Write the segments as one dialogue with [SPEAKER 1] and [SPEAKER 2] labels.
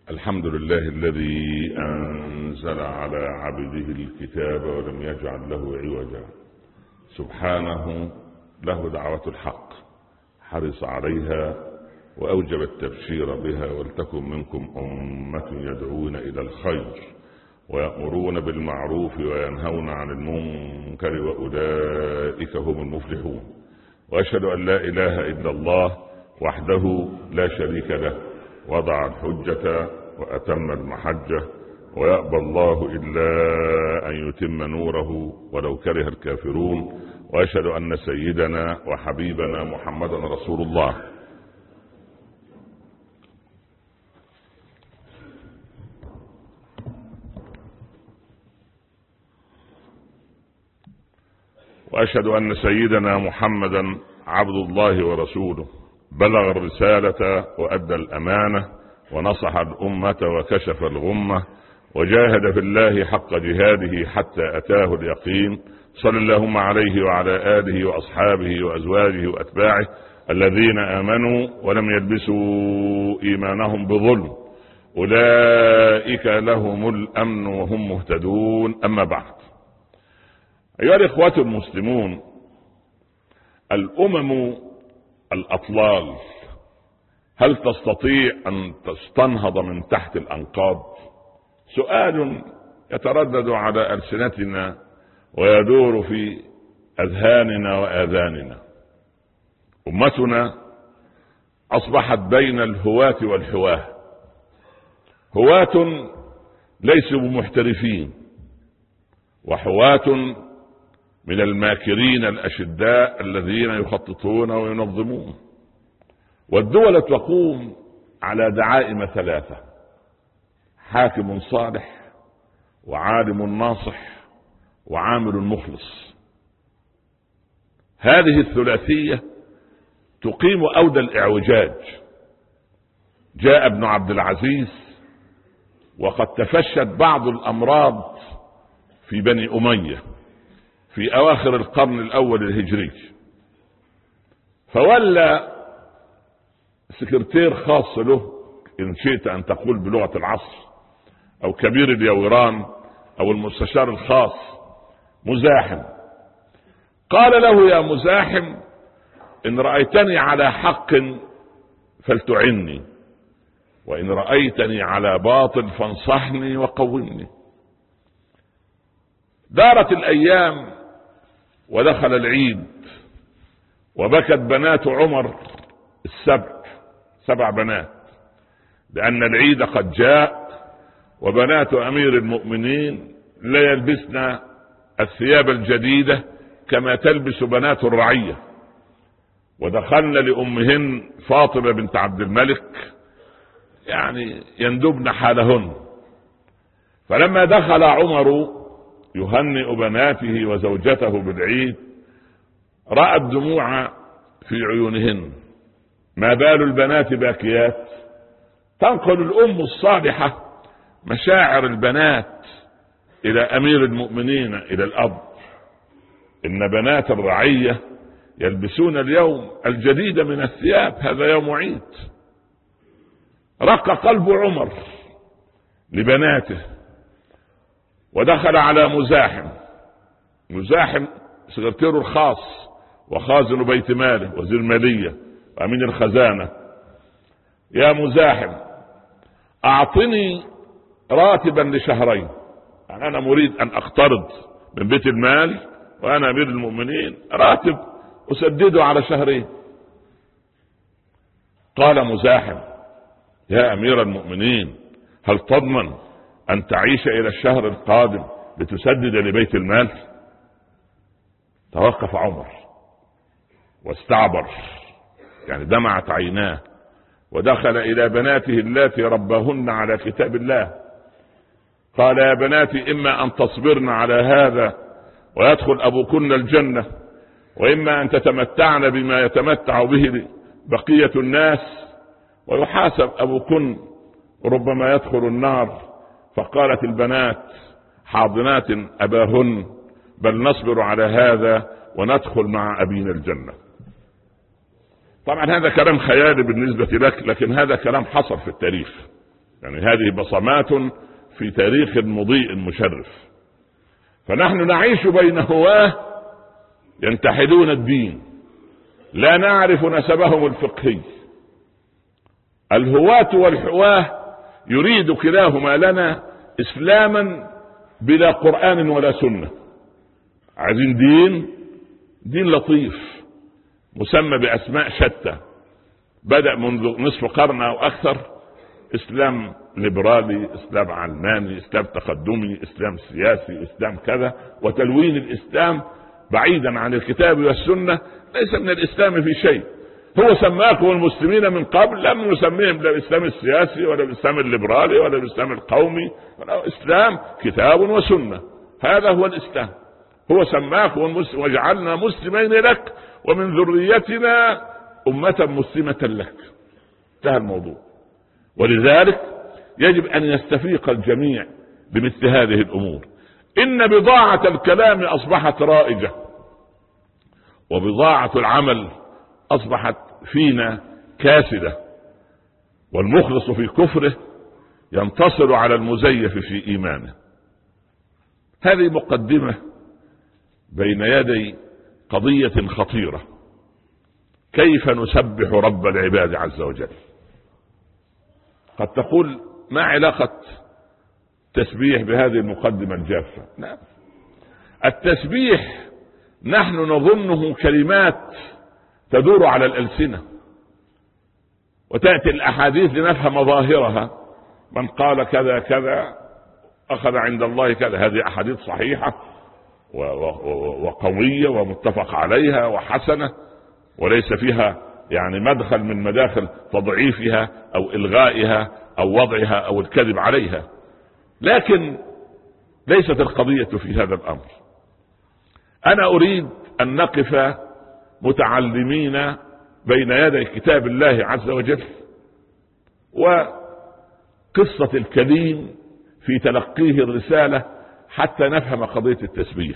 [SPEAKER 1] الحمد لله الذي أنزل على عبده الكتاب ولم يجعل له عوجا. سبحانه له دعوة الحق، حرص عليها وأوجب التبشير بها. ولتكن منكم أمة يدعون إلى الخير ويأمرون بالمعروف وينهون عن المنكر وأولئك هم المفلحون. وأشهد أن لا إله إلا الله وحده لا شريك له، وضع الحجة وأتم المحجة، ويأبى الله إلا أن يتم نوره ولو كره الكافرون. وأشهد أن سيدنا وحبيبنا محمدا رسول الله. وأشهد أن سيدنا محمدا عبد الله ورسوله، بلغ الرسالة وأدى الأمانة ونصح الأمة وكشف الغمة، وجاهد في الله حق جهاده حتى أتاه اليقين. صلى اللهم عليه وعلى آله وأصحابه وأزواجه وأتباعه الذين آمنوا ولم يلبسوا إيمانهم بظلم، أولئك لهم الأمن وهم مهتدون. أما بعد، أيها الإخوة المسلمون، الأمم الأطلال هل تستطيع أن تستنهض من تحت الأنقاض؟ سؤال يتردد على ألسنتنا ويدور في أذهاننا وآذاننا. أمتنا أصبحت بين الهواة والحواه، هواة ليسوا بمحترفين، وحواة من الماكرين الأشداء الذين يخططون وينظمون. والدول تقوم على دعائم ثلاثة: حاكم صالح، وعالم ناصح، وعامل مخلص. هذه الثلاثية تقيم أود الإعوجاج. جاء ابن عبد العزيز وقد تفشت بعض الأمراض في بني أمية في أواخر القرن الأول الهجري، فولى سكرتير خاص له، إن شئت أن تقول بلغة العصر، أو كبير اليوران، أو المستشار الخاص، مزاحم. قال له: يا مزاحم، إن رأيتني على حق فلتعني، وإن رأيتني على باطل فانصحني وقومني. دارت الأيام ودخل العيد، وبكت بنات عمر سبع بنات، لأن العيد قد جاء، وبنات أمير المؤمنين لا يلبسن الثياب الجديدة كما تلبس بنات الرعية، ودخلن لأمهن فاطمة بنت عبد الملك يعني يندبن حالهن. فلما دخل عمر يهنئ بناته وزوجته بالعيد، رأى الدموع في عيونهن. ما بال البنات باكيات؟ تنقل الأم الصالحة مشاعر البنات إلى أمير المؤمنين، إلى الأب. إن بنات الرعية يلبسون اليوم الجديد من الثياب، هذا يوم عيد. رق قلب عمر لبناته، ودخل على مزاحم سكرتيره الخاص وخازن بيت ماله، وزير مالية وأمين الخزانة. يا مزاحم، أعطني راتبا لشهرين، يعني أنا مريد أن أقترض من بيت المال وأنا أمير المؤمنين راتب أسدده على شهرين. قال مزاحم: يا أمير المؤمنين، هل تضمن أن تعيش إلى الشهر القادم لتسدد لبيت المال؟ توقف عمر واستعبر، يعني دمعت عيناه، ودخل إلى بناته اللاتي رباهن على كتاب الله. قال: يا بناتي، إما أن تصبرن على هذا ويدخل أبوكن الجنة، وإما أن تتمتعن بما يتمتع به بقية الناس ويحاسب أبوكن ربما يدخل النار. فقالت البنات حاضنات أباهن: بل نصبر على هذا وندخل مع أبينا الجنة. طبعا هذا كلام خيالي بالنسبة لك، لكن هذا كلام حصل في التاريخ. يعني هذه بصمات في تاريخ مضيء مشرف. فنحن نعيش بين هواه ينتحلون الدين، لا نعرف نسبهم الفقهي. الهواة والحواه يريد كلاهما لنا إسلاما بلا قرآن ولا سنة. عايزين دين لطيف مسمى بأسماء شتى، بدأ منذ نصف قرن أو أكثر، إسلام ليبرالي، إسلام علماني، إسلام تقدمي، إسلام سياسي، إسلام كذا، وتلوين الإسلام بعيدا عن الكتاب والسنة ليس من الإسلام في شيء. هو سماكم المسلمين من قبل، لم نسميهم بالإسلام السياسي ولا بالإسلام الليبرالي ولا بالإسلام القومي، ولا إسلام كتاب وسنة. هذا هو الإسلام. هو سماكم وجعلنا مسلمين لك ومن ذريتنا أمة مسلمة لك. انتهى الموضوع. ولذلك يجب أن يستفيق الجميع بمثل هذه الأمور. إن بضاعة الكلام أصبحت رائجة، وبضاعة العمل أصبحت فينا كاسدة، والمخلص في كفره ينتصر على المزيف في إيمانه. هذه مقدمة بين يدي قضية خطيرة: كيف نسبح رب العباد عز وجل؟ قد تقول ما علاقة التسبيح بهذه المقدمة الجافة؟ نعم، التسبيح نحن نظنه كلمات تدور على الألسنة، وتأتي الأحاديث لنفهم ظاهرها. من قال كذا كذا أخذ عند الله كذا. هذه أحاديث صحيحة وقوية ومتفق عليها وحسنة، وليس فيها يعني مدخل من مداخل تضعيفها أو إلغائها أو وضعها أو الكذب عليها. لكن ليست القضية في هذا الأمر. أنا أريد أن نقف متعلمين بين يدي كتاب الله عز وجل وقصة الكليم في تلقيه الرسالة حتى نفهم قضية التسبيح.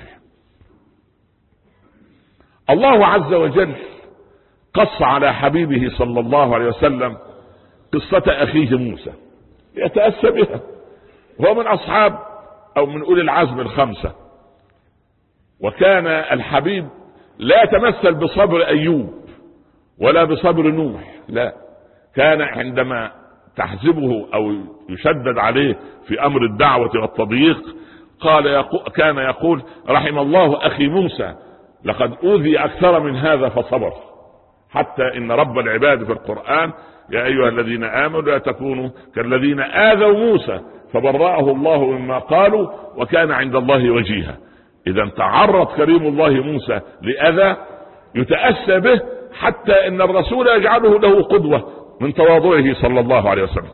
[SPEAKER 1] الله عز وجل قص على حبيبه صلى الله عليه وسلم قصة أخيه موسى يتأسى بها، وهو من أصحاب أو من أولي العزم الخمسة. وكان الحبيب لا يتمثل بصبر أيوب ولا بصبر نوح، لا، كان عندما تحزبه أو يشدد عليه في أمر الدعوة والتضييق كان يقول: رحم الله أخي موسى، لقد أوذي أكثر من هذا فصبر. حتى إن رب العباد في القرآن: يا أيها الذين آمنوا لا تكونوا كالذين آذوا موسى فبرأه الله مما قالوا وكان عند الله وجيها. إذا تعرض كريم الله موسى لأذى يتأسى به، حتى إن الرسول يجعله له قدوة من تواضعه صلى الله عليه وسلم.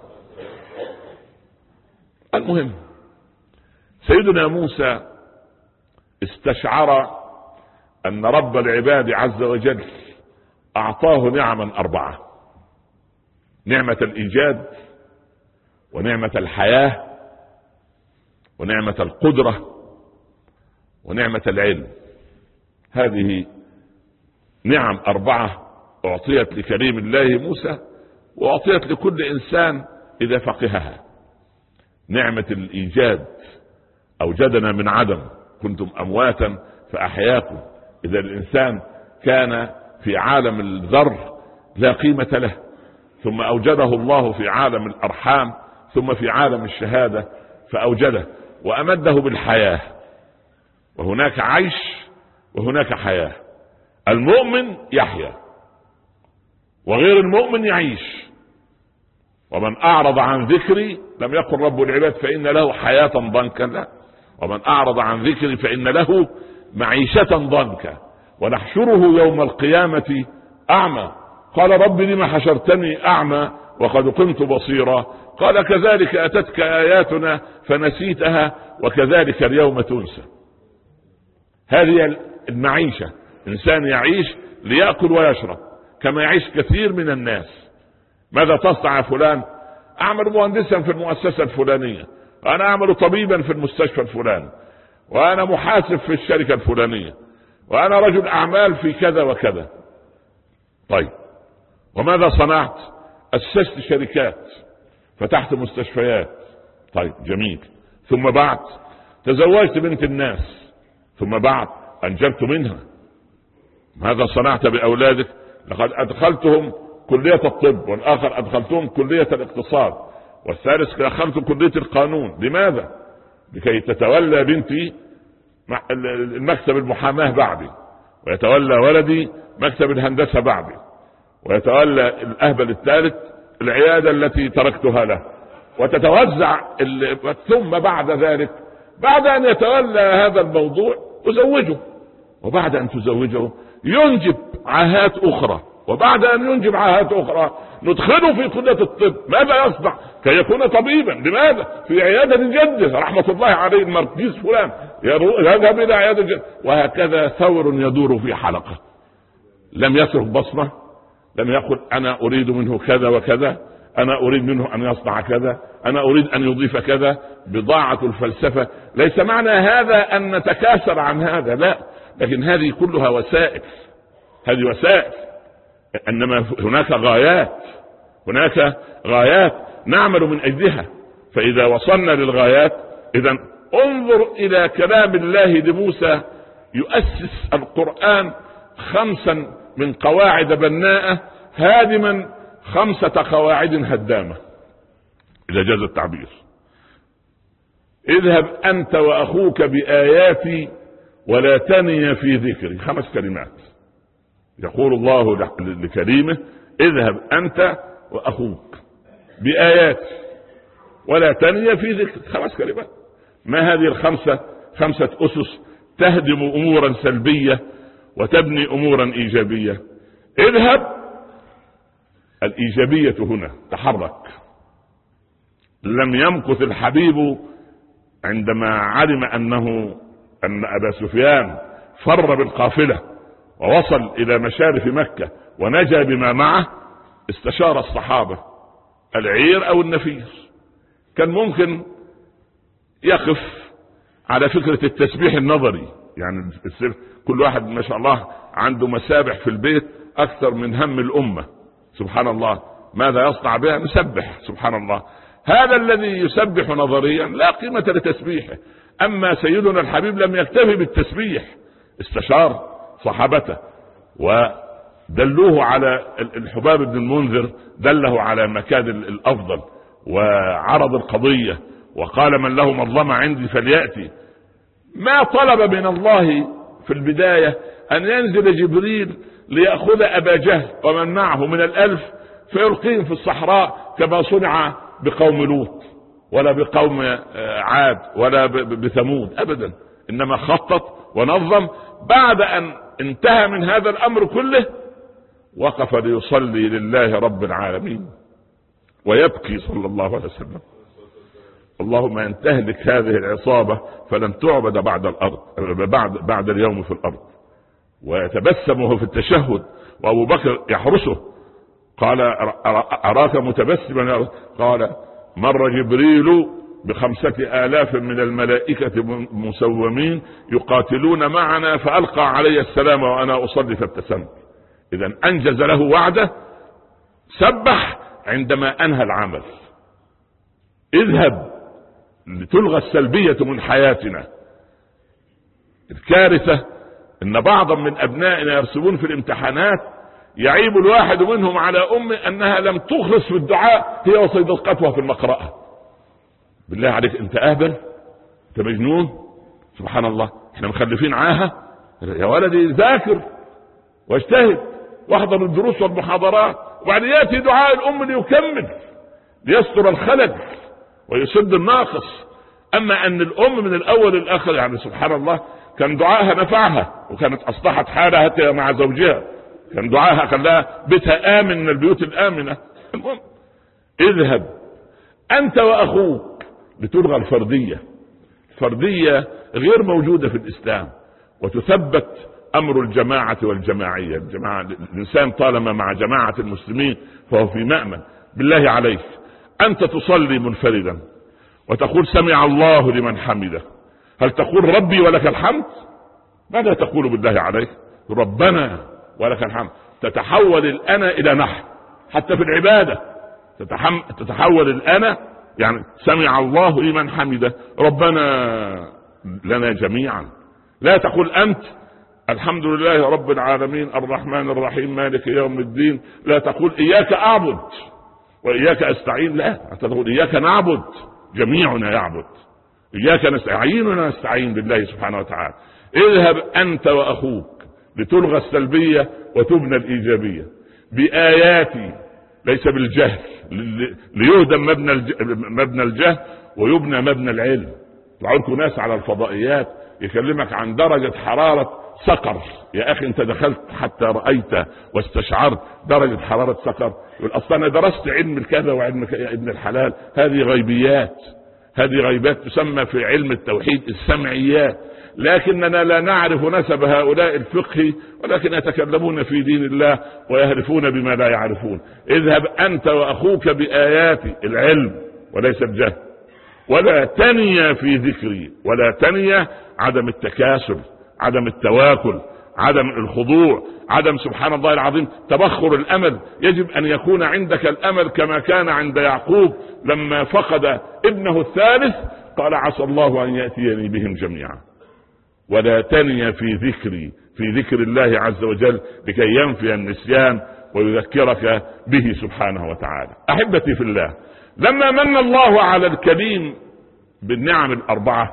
[SPEAKER 1] المهم، سيدنا موسى استشعر أن رب العباد عز وجل أعطاه نعما 4: نعمة الإيجاد، ونعمة الحياة، ونعمة القدرة، ونعمة العلم. هذه نعم 4 أعطيت لكريم الله موسى، وأعطيت لكل إنسان إذا فقهها. نعمة الإيجاد: أوجدنا من عدم، كنتم أمواتا فأحياكم. إذا الإنسان كان في عالم الذر لا قيمة له، ثم أوجده الله في عالم الأرحام، ثم في عالم الشهادة فأوجده وأمده بالحياة. وهناك عيش وهناك حياة. المؤمن يحيا وغير المؤمن يعيش. ومن أعرض عن ذكري لم يقل رب العباد فإن له حياة ضنكا، لا، ومن أعرض عن ذكري فإن له معيشة ضنكا ونحشره يوم القيامة أعمى. قال: رب لم حشرتني أعمى وقد كنت بصيرا. قال: كذلك أتتك آياتنا فنسيتها وكذلك اليوم تنسى. هذه المعيشة. إنسان يعيش ليأكل ويشرب كما يعيش كثير من الناس. ماذا تصنع يا فلان؟ أعمل مهندسا في المؤسسة الفلانية، وأنا أعمل طبيبا في المستشفى الفلاني، وأنا محاسب في الشركة الفلانية، وأنا رجل أعمال في كذا وكذا. طيب، وماذا صنعت؟ أسست شركات، فتحت مستشفيات. طيب جميل. ثم بعد تزوجت بنت الناس، ثم بعد أنجبت منها. ماذا صنعت بأولادك؟ لقد أدخلتهم كلية الطب، والآخر أدخلتهم كلية الاقتصاد، والثالث أدخلت كلية القانون. لماذا؟ لكي تتولى بنتي المكتب المحاماة بعدي، ويتولى ولدي مكتب الهندسة بعدي، ويتولى الأهبل الثالث العيادة التي تركتها له، وتتوزع. ثم بعد ذلك، بعد أن يتولى هذا الموضوع أزوجه، وبعد أن تزوجه ينجب عاهات أخرى، وبعد أن ينجب عاهات أخرى ندخله في كلية الطب. ماذا يصنع كي يكون طبيبا؟ لماذا؟ في عيادة جده رحمة الله عليه المركز فلان يذهب إلى عيادة جده، وهكذا ثور يدور في حلقة. لم يترك بصمة، لم يقل أنا أريد منه كذا وكذا، أنا أريد منه أن يصنع كذا، أنا أريد أن يضيف كذا. بضاعة الفلسفة. ليس معنى هذا أن نتكاسر عن هذا، لا، لكن هذه كلها وسائل، هذه وسائل، إنما هناك غايات، هناك غايات نعمل من أجلها. فإذا وصلنا للغايات، إذن انظر إلى كلام الله لموسى يؤسس القرآن 5 من قواعد بناءة هادما 5 قواعد هدامة، إذا جاز التعبير. اذهب أنت وأخوك بآياتي ولا تني في ذكري. 5 كلمات يقول الله لكريمه: اذهب أنت وأخوك بآياتي ولا تني في ذكري. 5 كلمات. ما هذه ال5 أسس تهدم أمورا سلبية وتبني أمورا إيجابية. اذهب، الإيجابية هنا تحرك. لم يمكث الحبيب عندما علم أن أبا سفيان فر بالقافلة ووصل إلى مشارف مكة ونجا بما معه، استشار الصحابة العير أو النفير. كان ممكن يقف على فكرة التسبيح النظري، يعني كل واحد ما شاء الله عنده مسابح في البيت أكثر من هم الأمة، سبحان الله، ماذا يصنع بها؟ نسبح، سبحان الله. هذا الذي يسبح نظريا لا قيمة لتسبيحه. أما سيدنا الحبيب لم يكتفي بالتسبيح، استشار صحابته ودلوه على الحباب بن المنذر، دله على مكان الأفضل وعرض القضية وقال: من له مظلمة عندي فليأتي. ما طلب من الله في البداية أن ينزل جبريل ليأخذ أبا جهل ومن معه من 1000 فيلقيهم في الصحراء كما صنع بقوم لوط ولا بقوم عاد ولا بثمود أبدا، إنما خطط ونظم. بعد أن انتهى من هذا الأمر كله وقف ليصلي لله رب العالمين ويبكي صلى الله عليه وسلم: اللهم ان تهلك هذه العصابة فلن تعبد بعد الأرض بعد اليوم في الأرض. ويتبسم وهو في التشهد وأبو بكر يحرسه، قال: أراك متبسما؟ قال: مر جبريل ب5,000 من الملائكة مسومين يقاتلون معنا فألقى علي السلام وأنا أصلي فابتسمت. إذن أنجز له وعده، سبح عندما أنهى العمل. اذهب لتلغى السلبية من حياتنا. الكارثة إن بعضا من أبنائنا يرسبون في الامتحانات يعيب الواحد منهم على أمه أنها لم تخلص في الدعاء هي وصديقتها في المقرأة. بالله عليك، أنت أهبل، أنت مجنون، سبحان الله. احنا مخلفين عاهة. يا ولدي ذاكر واجتهد واحضر الدروس والمحاضرات، وبعد يأتي دعاء الأم ليكمل ليستر الخلل ويسد الناقص. أما أن الأم من الأول للآخر، يعني سبحان الله، كان دعاءها نفعها وكانت أصلحت حالها مع زوجها، كان دعاءها خلاها بيتها آمن من البيوت الآمنة. المهم اذهب أنت وأخوك لتلغى الفردية. الفردية غير موجودة في الإسلام، وتثبت أمر الجماعة والجماعية. الإنسان طالما مع جماعة المسلمين فهو في مأمن. بالله عليك، أنت تصلي منفردا وتقول سمع الله لمن حمده، هل تقول ربي ولك الحمد؟ ماذا تقول بالله عليك؟ ربنا ولك الحمد. تتحول الأنا إلى نحن، حتى في العبادة تتحول الآن، يعني سمع الله لمن حمده، ربنا لنا جميعا. لا تقول أنت الحمد لله رب العالمين الرحمن الرحيم مالك يوم الدين، لا تقول إياك أعبد وإياك أستعين، لا تقول إياك نعبد جميعنا يعبد، إياك نستعين ونستعين بالله سبحانه وتعالى. اذهب أنت وأخوك لتلغى السلبية وتبنى الإيجابية بآياتي، ليس بالجهل، ليهدم مبنى الجهل ويبنى مبنى العلم. تعالوا ناس على الفضائيات يكلمك عن درجة حرارة سقر، يا أخي أنت دخلت حتى رأيت واستشعرت درجة حرارة سقر؟ يقول أصلا أنا درست علم الكذا وعلم يا ابن الحلال. هذه غيبيات، هذه غيبات تسمى في علم التوحيد السمعيات، لكننا لا نعرف نسب هؤلاء الفقهي، ولكن يتكلمون في دين الله ويهرفون بما لا يعرفون. اذهب أنت وأخوك بآيات العلم وليس الجهل، ولا تنيا في ذكري، ولا تنيا عدم التكاسل، عدم التواكل، عدم الخضوع، عدم سبحان الله العظيم تبخر الأمل. يجب أن يكون عندك الأمل كما كان عند يعقوب لما فقد ابنه الثالث، قال عسى الله أن يأتيني بهم جميعا. ولا تنيا في ذكري، في ذكر الله عز وجل، لكي ينفي النسيان ويذكرك به سبحانه وتعالى. أحبتي في الله، لما من الله على الكريم بالنعم الأربعة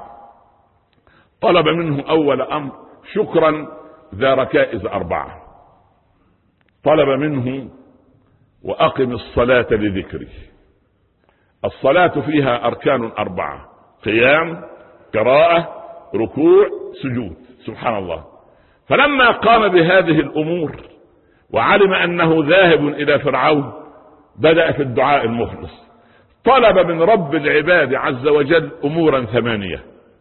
[SPEAKER 1] طلب منه أول أمر شكرا ذا ركائز أربعة. طلب منه وأقم الصلاة لذكري. الصلاة فيها أركان أربعة: قيام، قراءة، ركوع، سجود. سبحان الله. فلما قام بهذه الأمور وعلم أنه ذاهب إلى فرعون، بدأ في الدعاء المخلص، طلب من رب العباد عز وجل أمورا 8.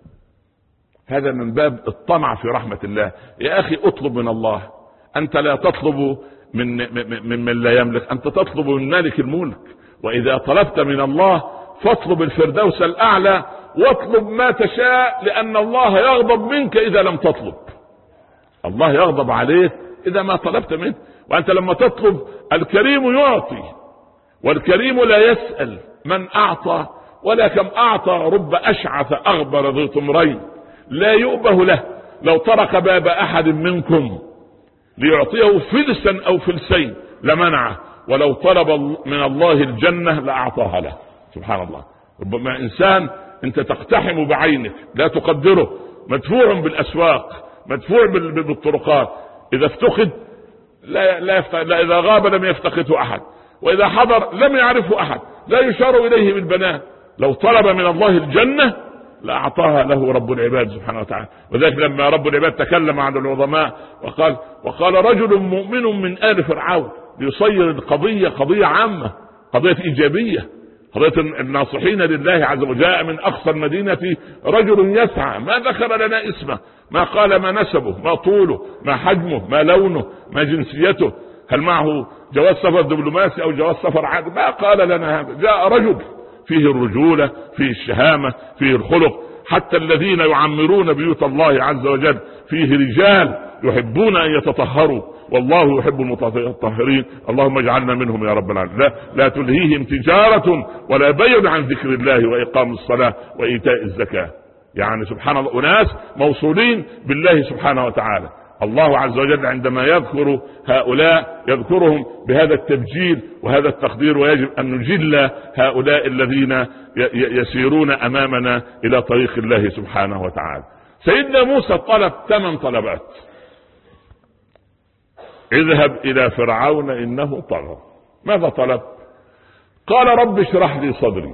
[SPEAKER 1] هذا من باب الطمع في رحمة الله. يا أخي اطلب من الله، أنت لا تطلب من لا يملك، أنت تطلب من مالك الملك. وإذا طلبت من الله فاطلب الفردوس الأعلى، واطلب ما تشاء، لأن الله يغضب منك إذا لم تطلب. الله يغضب عليك إذا ما طلبت منه. وأنت لما تطلب الكريم يعطي، والكريم لا يسأل من أعطى، ولا كم أعطى رب أشعث أغبر ذي طمرين لا يؤبه له، لو طرق باب أحد منكم ليعطيه فلسا أو فلسين لمنعه، ولو طلب من الله الجنة لأعطاها له. سبحان الله. ربما إنسان أنت تقتحم بعينك لا تقدره، مدفوع بالأسواق، مدفوع بالطرقات، إذا افتقد لا إذا غاب لم يفتقده أحد، وإذا حضر لم يعرفه أحد، لا يشار إليه بالبنان. لو طلب من الله الجنة لأعطاها له رب العباد سبحانه وتعالى. وذلك لما رب العباد تكلم عن العظماء وقال رجل مؤمن من آل فرعون، ليصير القضية قضية عامة، قضية إيجابية، قضية الناصحين لله عز وجل. جاء من أقصى المدينة رجل يسعى، ما ذكر لنا اسمه، ما قال ما نسبه، ما طوله، ما حجمه، ما لونه، ما جنسيته، هل معه جواز سفر دبلوماسي أو جواز سفر عادي، ما قال لنا هذا. جاء رجل فيه الرجولة، فيه الشهامة، فيه الخلق. حتى الذين يعمرون بيوت الله عز وجل فيه رجال يحبون أن يتطهروا، والله يحب المتطهرين. اللهم اجعلنا منهم يا رب العالمين. لا تلهيهم تجارة ولا بيع عن ذكر الله وإقام الصلاة وإيتاء الزكاة. يعني سبحان الله، أناس موصولين بالله سبحانه وتعالى. الله عز وجل عندما يذكر هؤلاء يذكرهم بهذا التبجيل وهذا التقدير، ويجب أن نجل هؤلاء الذين يسيرون أمامنا إلى طريق الله سبحانه وتعالى. سيدنا موسى طلب 8 طلبات. اذهب إلى فرعون إنه طغى. ماذا طلب؟ قال رب اشرح لي صدري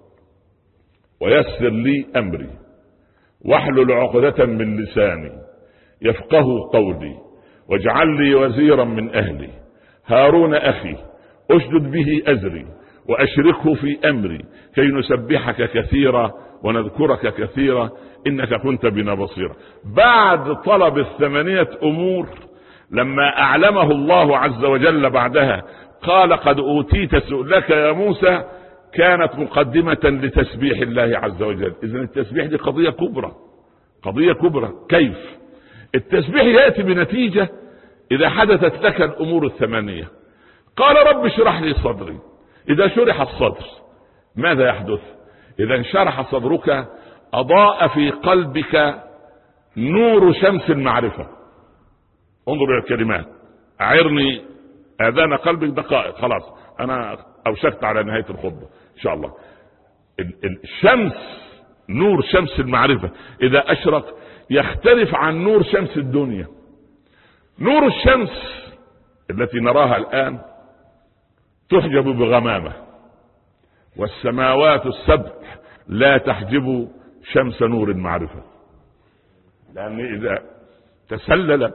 [SPEAKER 1] ويسر لي أمري واحلل عقدة من لساني يفقه قولي واجعل لي وزيرا من أهلي هارون أخي أشدد به أزري وأشركه في أمري كي نسبحك كثيرا ونذكرك كثيرا إنك كنت بنا بصيرا. بعد طلب 8 أمور، لما أعلمه الله عز وجل بعدها قال قد أوتيت سؤلك يا موسى، كانت مقدمة لتسبيح الله عز وجل. إذن التسبيح دي قضية كبرى، قضية كبرى. كيف؟ التسبيح يأتي بنتيجة إذا حدثت لك الأمور 8. قال رب اشرح لي صدري، إذا شرح الصدر ماذا يحدث؟ إذا انشرح صدرك أضاء في قلبك نور شمس المعرفة. انظر إلى الكلمات: أعرني آذان قلبك دقائق. خلاص أنا أوشكت على نهاية الخطبة إن شاء الله. الشمس، نور شمس المعرفة إذا أشرق يختلف عن نور شمس الدنيا. نور الشمس التي نراها الآن تحجب بغمامة، والسماوات السبع لا تحجب شمس نور المعرفة، لأن إذا تسللت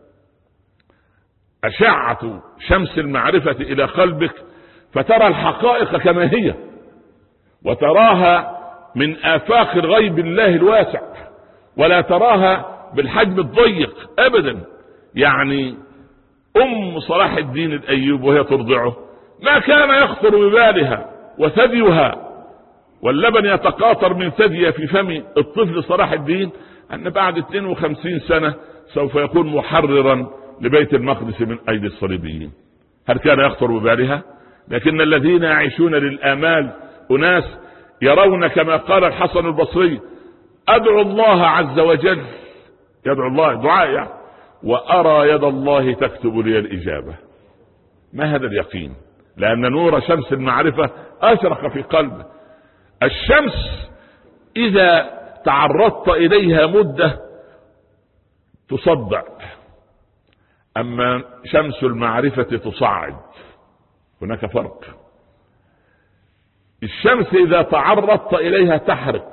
[SPEAKER 1] أشعة شمس المعرفة إلى قلبك فترى الحقائق كما هي، وتراها من آفاق الغيب الله الواسع، ولا تراها بالحجم الضيق أبدا. يعني أم صلاح الدين الأيوب وهي ترضعه ما كان يخطر ببالها وثديها واللبن يتقاطر من ثديها في فم الطفل صلاح الدين أن بعد 52 سنة سوف يكون محررا لبيت المقدس من أيدي الصليبيين. هل كان يخطر ببالها؟ لكن الذين يعيشون للآمال أناس يرون كما قال الحسن البصري: أدعو الله عز وجل، يدعو الله دعاء يعني، وأرى يد الله تكتب لي الإجابة. ما هذا اليقين؟ لأن نور شمس المعرفة أشرق في قلبه. الشمس إذا تعرضت إليها مدة تصدع، أما شمس المعرفة تصعد. هناك فرق. الشمس إذا تعرضت إليها تحرق.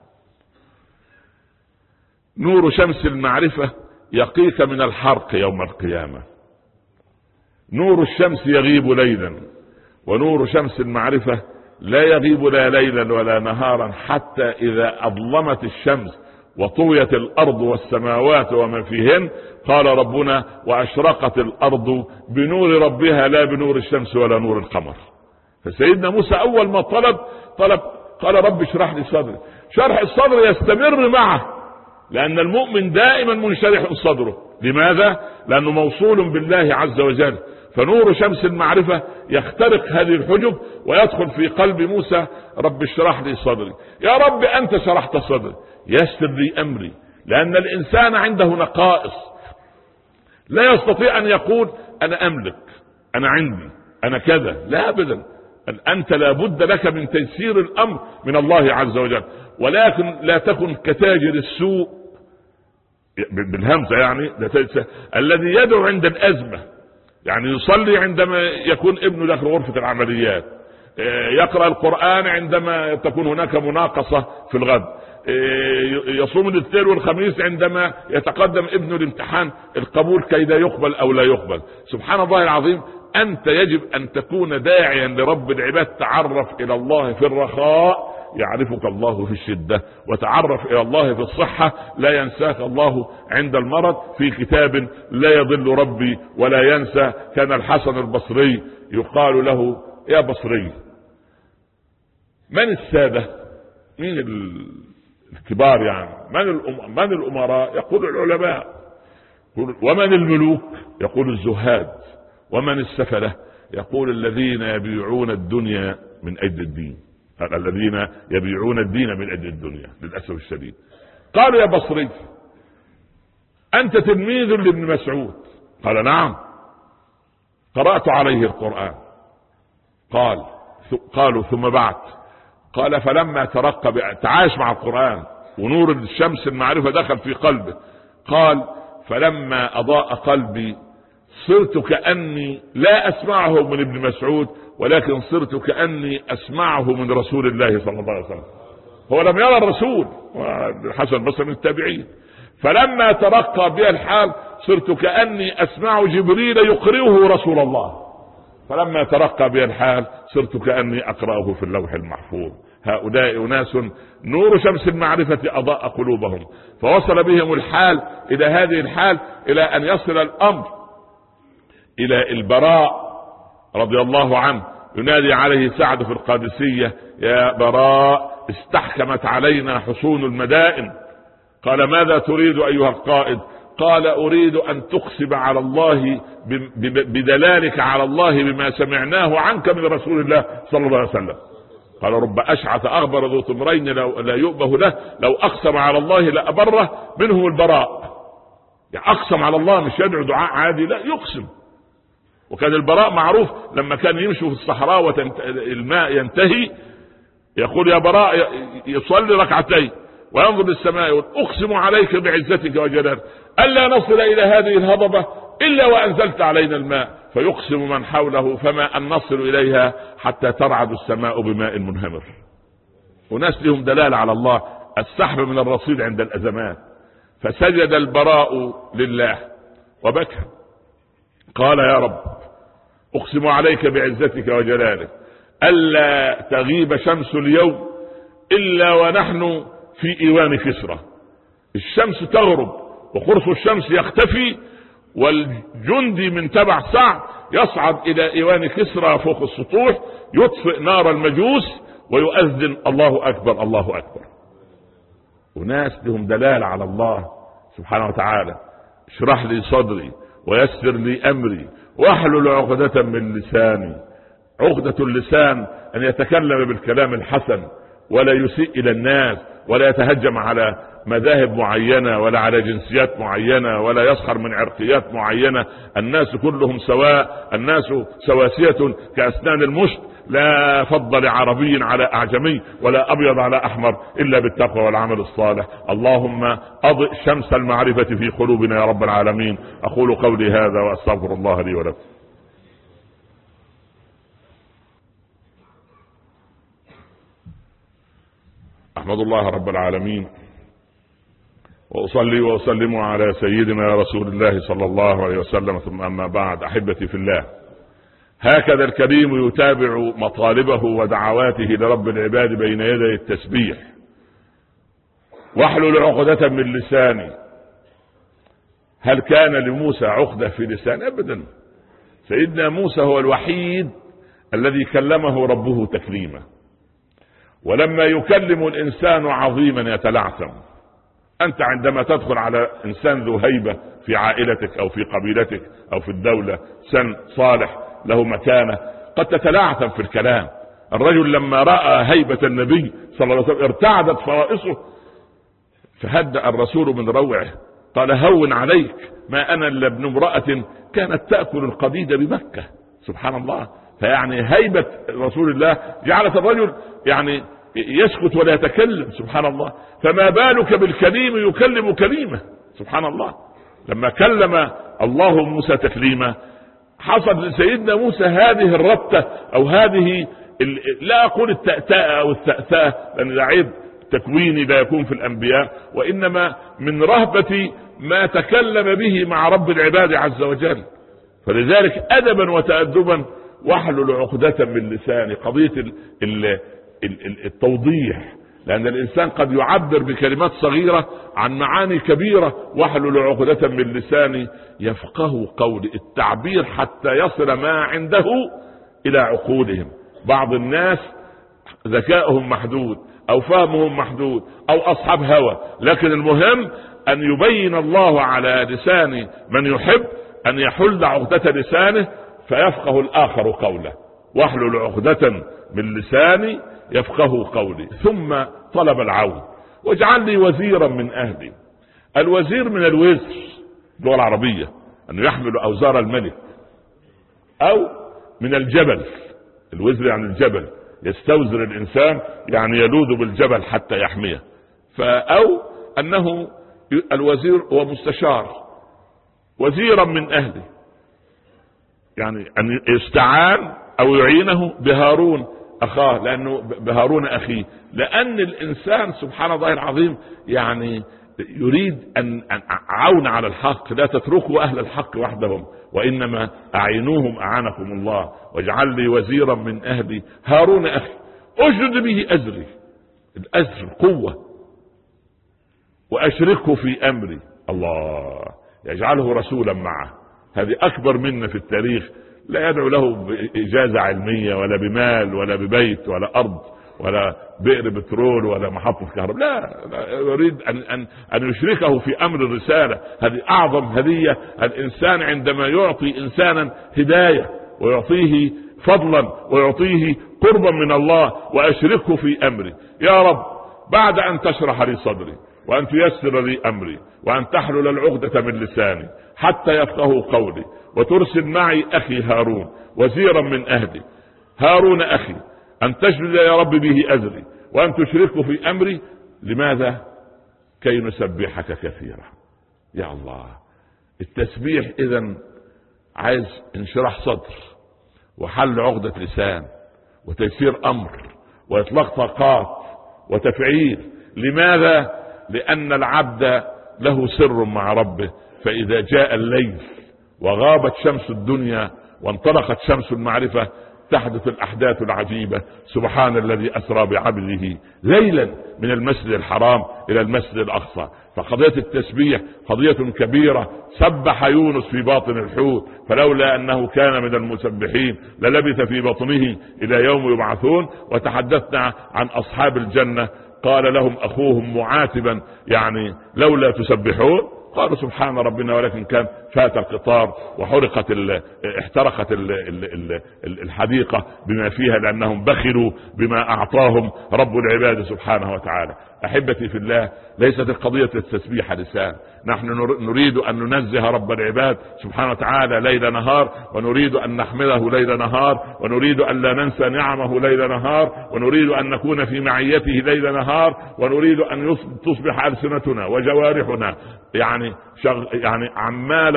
[SPEAKER 1] نور شمس المعرفة يقيك من الحرق يوم القيامة. نور الشمس يغيب ليلا، ونور شمس المعرفة لا يغيب لا ليلا ولا نهارا، حتى إذا أظلمت الشمس وطويت الأرض والسماوات ومن فيهن قال ربنا: وأشرقت الأرض بنور ربها لا بنور الشمس ولا نور القمر. فسيدنا موسى أول ما طلب قال: رب اشرح لي صدري. شرح الصدر يستمر معه، لأن المؤمن دائما منشرح صدره. لماذا؟ لأنه موصول بالله عز وجل. فنور شمس المعرفة يخترق هذه الحجب ويدخل في قلب موسى: رب اشرح لي صدري. يا رب أنت شرحت صدري، يسر لي أمري. لأن الإنسان عنده نقائص، لا يستطيع أن يقول أنا أملك، أنا عندي، أنا كذا. لا أبدا، أنت لابد لك من تيسير الأمر من الله عز وجل. ولكن لا تكن كتاجر السوء بالهمزة، يعني الذي يدعو عند الأزمة. يعني يصلي عندما يكون ابنه داخل غرفة العمليات، يقرأ القرآن عندما تكون هناك مناقصة في الغد، يصوم الاثنين والخميس عندما يتقدم ابنه لامتحان القبول كي لا يقبل أو لا يقبل. سبحان الله العظيم. أنت يجب أن تكون داعيا لرب العباد. تعرف إلى الله في الرخاء يعرفك الله في الشدة، وتعرف إلى الله في الصحة لا ينساك الله عند المرض. في كتاب لا يضل ربي ولا ينسى كان الحسن البصري يقال له: يا بصري، من السادة؟ مين الكبار يعني؟ من الأمراء؟ يقول العلماء. ومن الملوك؟ يقول الزهاد. ومن السفلة؟ يقول الذين يبيعون الدنيا من أجل الدين. الذين يبيعون الدين من أجل الدنيا للأسف الشديد. قالوا: يا بصري، أنت تلميذ لابن مسعود. قال: نعم، قرأت عليه القرآن. قالوا: ثم بعد؟ قال: فلما ترقى تعاش مع القرآن ونور الشمس المعرفة دخل في قلبه. قال: فلما أضاء قلبي صرت كأني لا أسمعه من ابن مسعود، ولكن صرت كأني أسمعه من رسول الله صلى الله عليه وسلم. هو لم يرى الرسول، الحسن البصري من التابعين. فلما ترقى بي الحال صرت كأني أسمع جبريل يقرئه رسول الله. فلما ترقى بي الحال صرت كأني أقرأه في اللوح المحفوظ. هؤلاء أناس نور شمس المعرفة أضاء قلوبهم، فوصل بهم الحال إلى هذه الحال، إلى أن يصل الأمر إلى البراء رضي الله عنه ينادي عليه سعد في القادسية: يا براء، استحكمت علينا حصون المدائن. قال: ماذا تريد أيها القائد؟ قال أريد أن تقسم على الله بدلالك على الله بما سمعناه عنك من رسول الله صلى الله عليه وسلم. قال رب أشعث أغبر ذو ثمرين لا يؤبه له لو أقسم على الله لأبره منهم البراء. يعني أقسم على الله، مش يدعو دعاء عادي، لا يقسم. وكان البراء معروف لما كان يمشي في الصحراء والماء ينتهي يقول يا براء يصلي ركعتين وينظر للسماء يقول أقسم عليك بعزتك وجلالك ألا نصل إلى هذه الهضبة إلا وأنزلت علينا الماء، فيقسم من حوله فما أن نصل إليها حتى ترعد السماء بماء منهمر. وناس لهم دلالة على الله، السحب من الرصيد عند الأزمات. فسجد البراء لله وبكى قال يا رب أقسم عليك بعزتك وجلالك ألا تغيب شمس اليوم إلا ونحن في إيوان كسرى. الشمس تغرب وقرص الشمس يختفي والجندي من تبع سعد يصعد إلى إيوان كسرى فوق السطوح يطفئ نار المجوس ويؤذن الله أكبر الله أكبر. وناس لهم دلالة على الله سبحانه وتعالى. اشرح لي صدري ويسر لي أمري واحلل عقدة من لساني. عقدة اللسان أن يتكلم بالكلام الحسن ولا يسيء إلى الناس ولا يتهجم على مذاهب معينة ولا على جنسيات معينة ولا يسخر من عرقيات معينة. الناس كلهم سواء، الناس سواسية كأسنان المشط، لا فضل عربي على أعجمي ولا أبيض على أحمر إلا بالتقوى والعمل الصالح. اللهم أضئ شمس المعرفة في قلوبنا يا رب العالمين. أقول قولي هذا وأستغفر الله لي ولكم. أحمد الله رب العالمين وأصلي وأسلم على سيدنا رسول الله صلى الله عليه وسلم، ثم أما بعد. أحبتي في الله، هكذا الكريم يتابع مطالبه ودعواته لرب العباد بين يدي التسبيح. واحلل عقدة من لساني. هل كان لموسى عقدة في لسانه؟ أبدا. سيدنا موسى هو الوحيد الذي كلمه ربه تكليما. ولما يكلم الإنسان عظيما يتلعثم. أنت عندما تدخل على إنسان ذو هيبة في عائلتك أو في قبيلتك أو في الدولة، إنسان صالح له مكانة، قد تتلعثم في الكلام. الرجل لما رأى هيبة النبي صلى الله عليه وسلم ارتعدت فرائصه، فهدأ الرسول من روعه قال هون عليك، ما أنا إلا ابن امرأة كانت تأكل القديد بمكة. سبحان الله. فيعني هيبة رسول الله جعلت الرجل يعني يسكت ولا يتكلم. سبحان الله. فما بالك بالكليم يكلم كليمة. سبحان الله. لما كلم الله موسى تكليما حصل لسيدنا موسى هذه الربطة أو هذه لا أقول التأتاء أو التأتاء لأن العيب تكويني لا يكون في الأنبياء، وإنما من رهبة ما تكلم به مع رب العباد عز وجل. فلذلك أدبا وتأدبا واحلل عقدة من لساني. قضية التوضيح، لأن الإنسان قد يعبر بكلمات صغيرة عن معاني كبيرة. واحلل عقدة من لساني يفقه قولي. التعبير حتى يصل ما عنده إلى عقولهم. بعض الناس ذكائهم محدود أو فهمهم محدود أو أصحاب هوى، لكن المهم أن يبين الله على لسان من يحب أن يحل عقدة لسانه فيفقه الآخر قوله. واحلل عقدة من لساني يفقه قولي. ثم طلب العون. واجعل لي وزيرا من أهلي. الوزير من الوزر اللغة العربية أنه يحمل أوزار الملك، أو من الجبل. الوزر يعني الجبل، يستوزر الإنسان يعني يلوذ بالجبل حتى يحميه. أو أنه الوزير هو مستشار. وزيرا من أهلي يعني أن يستعان أو يعينه بهارون أخاه، لأنه بهارون أخيه. لأن الإنسان سبحان الله العظيم يعني يريد أن عون على الحق. لا تتركوا أهل الحق وحدهم، وإنما أعينوهم أعانكم الله. واجعل لي وزيرا من أهلي هارون أخي أشدد به أزري. الأزر قوة. وأشركه في أمري. الله يجعله رسولا معه. هذه أكبر منا في التاريخ. لا يدعو له بإجازة علمية ولا بمال ولا ببيت ولا أرض ولا بئر بترول ولا محطة كهرباء، لا يريد أن يشركه في أمر الرسالة. هذه أعظم هدية الإنسان عندما يعطي إنسانا هداية ويعطيه فضلا ويعطيه قربا من الله وأشركه في أمري. يا رب بعد أن تشرح لي صدري وأن تيسر لي أمري وأن تحلل العقدة من لساني حتى يفقهوا قولي، وترسل معي أخي هارون وزيرا من أهلي، هارون أخي، أن تجلل يا رب به أزري وأن تشركه في أمري. لماذا؟ كي نسبحك كثيرا. يا الله، التسبيح إذن عايز انشراح صدر وحل عقدة لسان وتيسير أمر وإطلاق طاقات وتفعيل. لماذا؟ لأن العبد له سر مع ربه، فإذا جاء الليل وغابت شمس الدنيا وانطلقت شمس المعرفة تحدث الأحداث العجيبة. سبحان الذي أسرى بعبده ليلا من المسجد الحرام إلى المسجد الأقصى. فقضية التسبيح قضية كبيرة. سبح يونس في باطن الحوت فلولا أنه كان من المسبحين للبث في بطنه إلى يوم يبعثون. وتحدثنا عن أصحاب الجنة، قال لهم أخوهم معاتبا يعني لولا تسبحون، قالوا سبحان ربنا ولكن كان فات القطار وحرقت احترقت الحديقة بما فيها لأنهم بخلوا بما أعطاهم رب العباد سبحانه وتعالى. أحبتي في الله، ليست القضية التسبيح لسان. نحن نريد أن ننزه رب العباد سبحانه وتعالى ليل نهار، ونريد أن نحمده ليل نهار، ونريد أن لا ننسى نعمه ليل نهار، ونريد أن نكون في معيته ليل نهار، ونريد أن تصبح ألسنتنا وجوارحنا يعني عمالة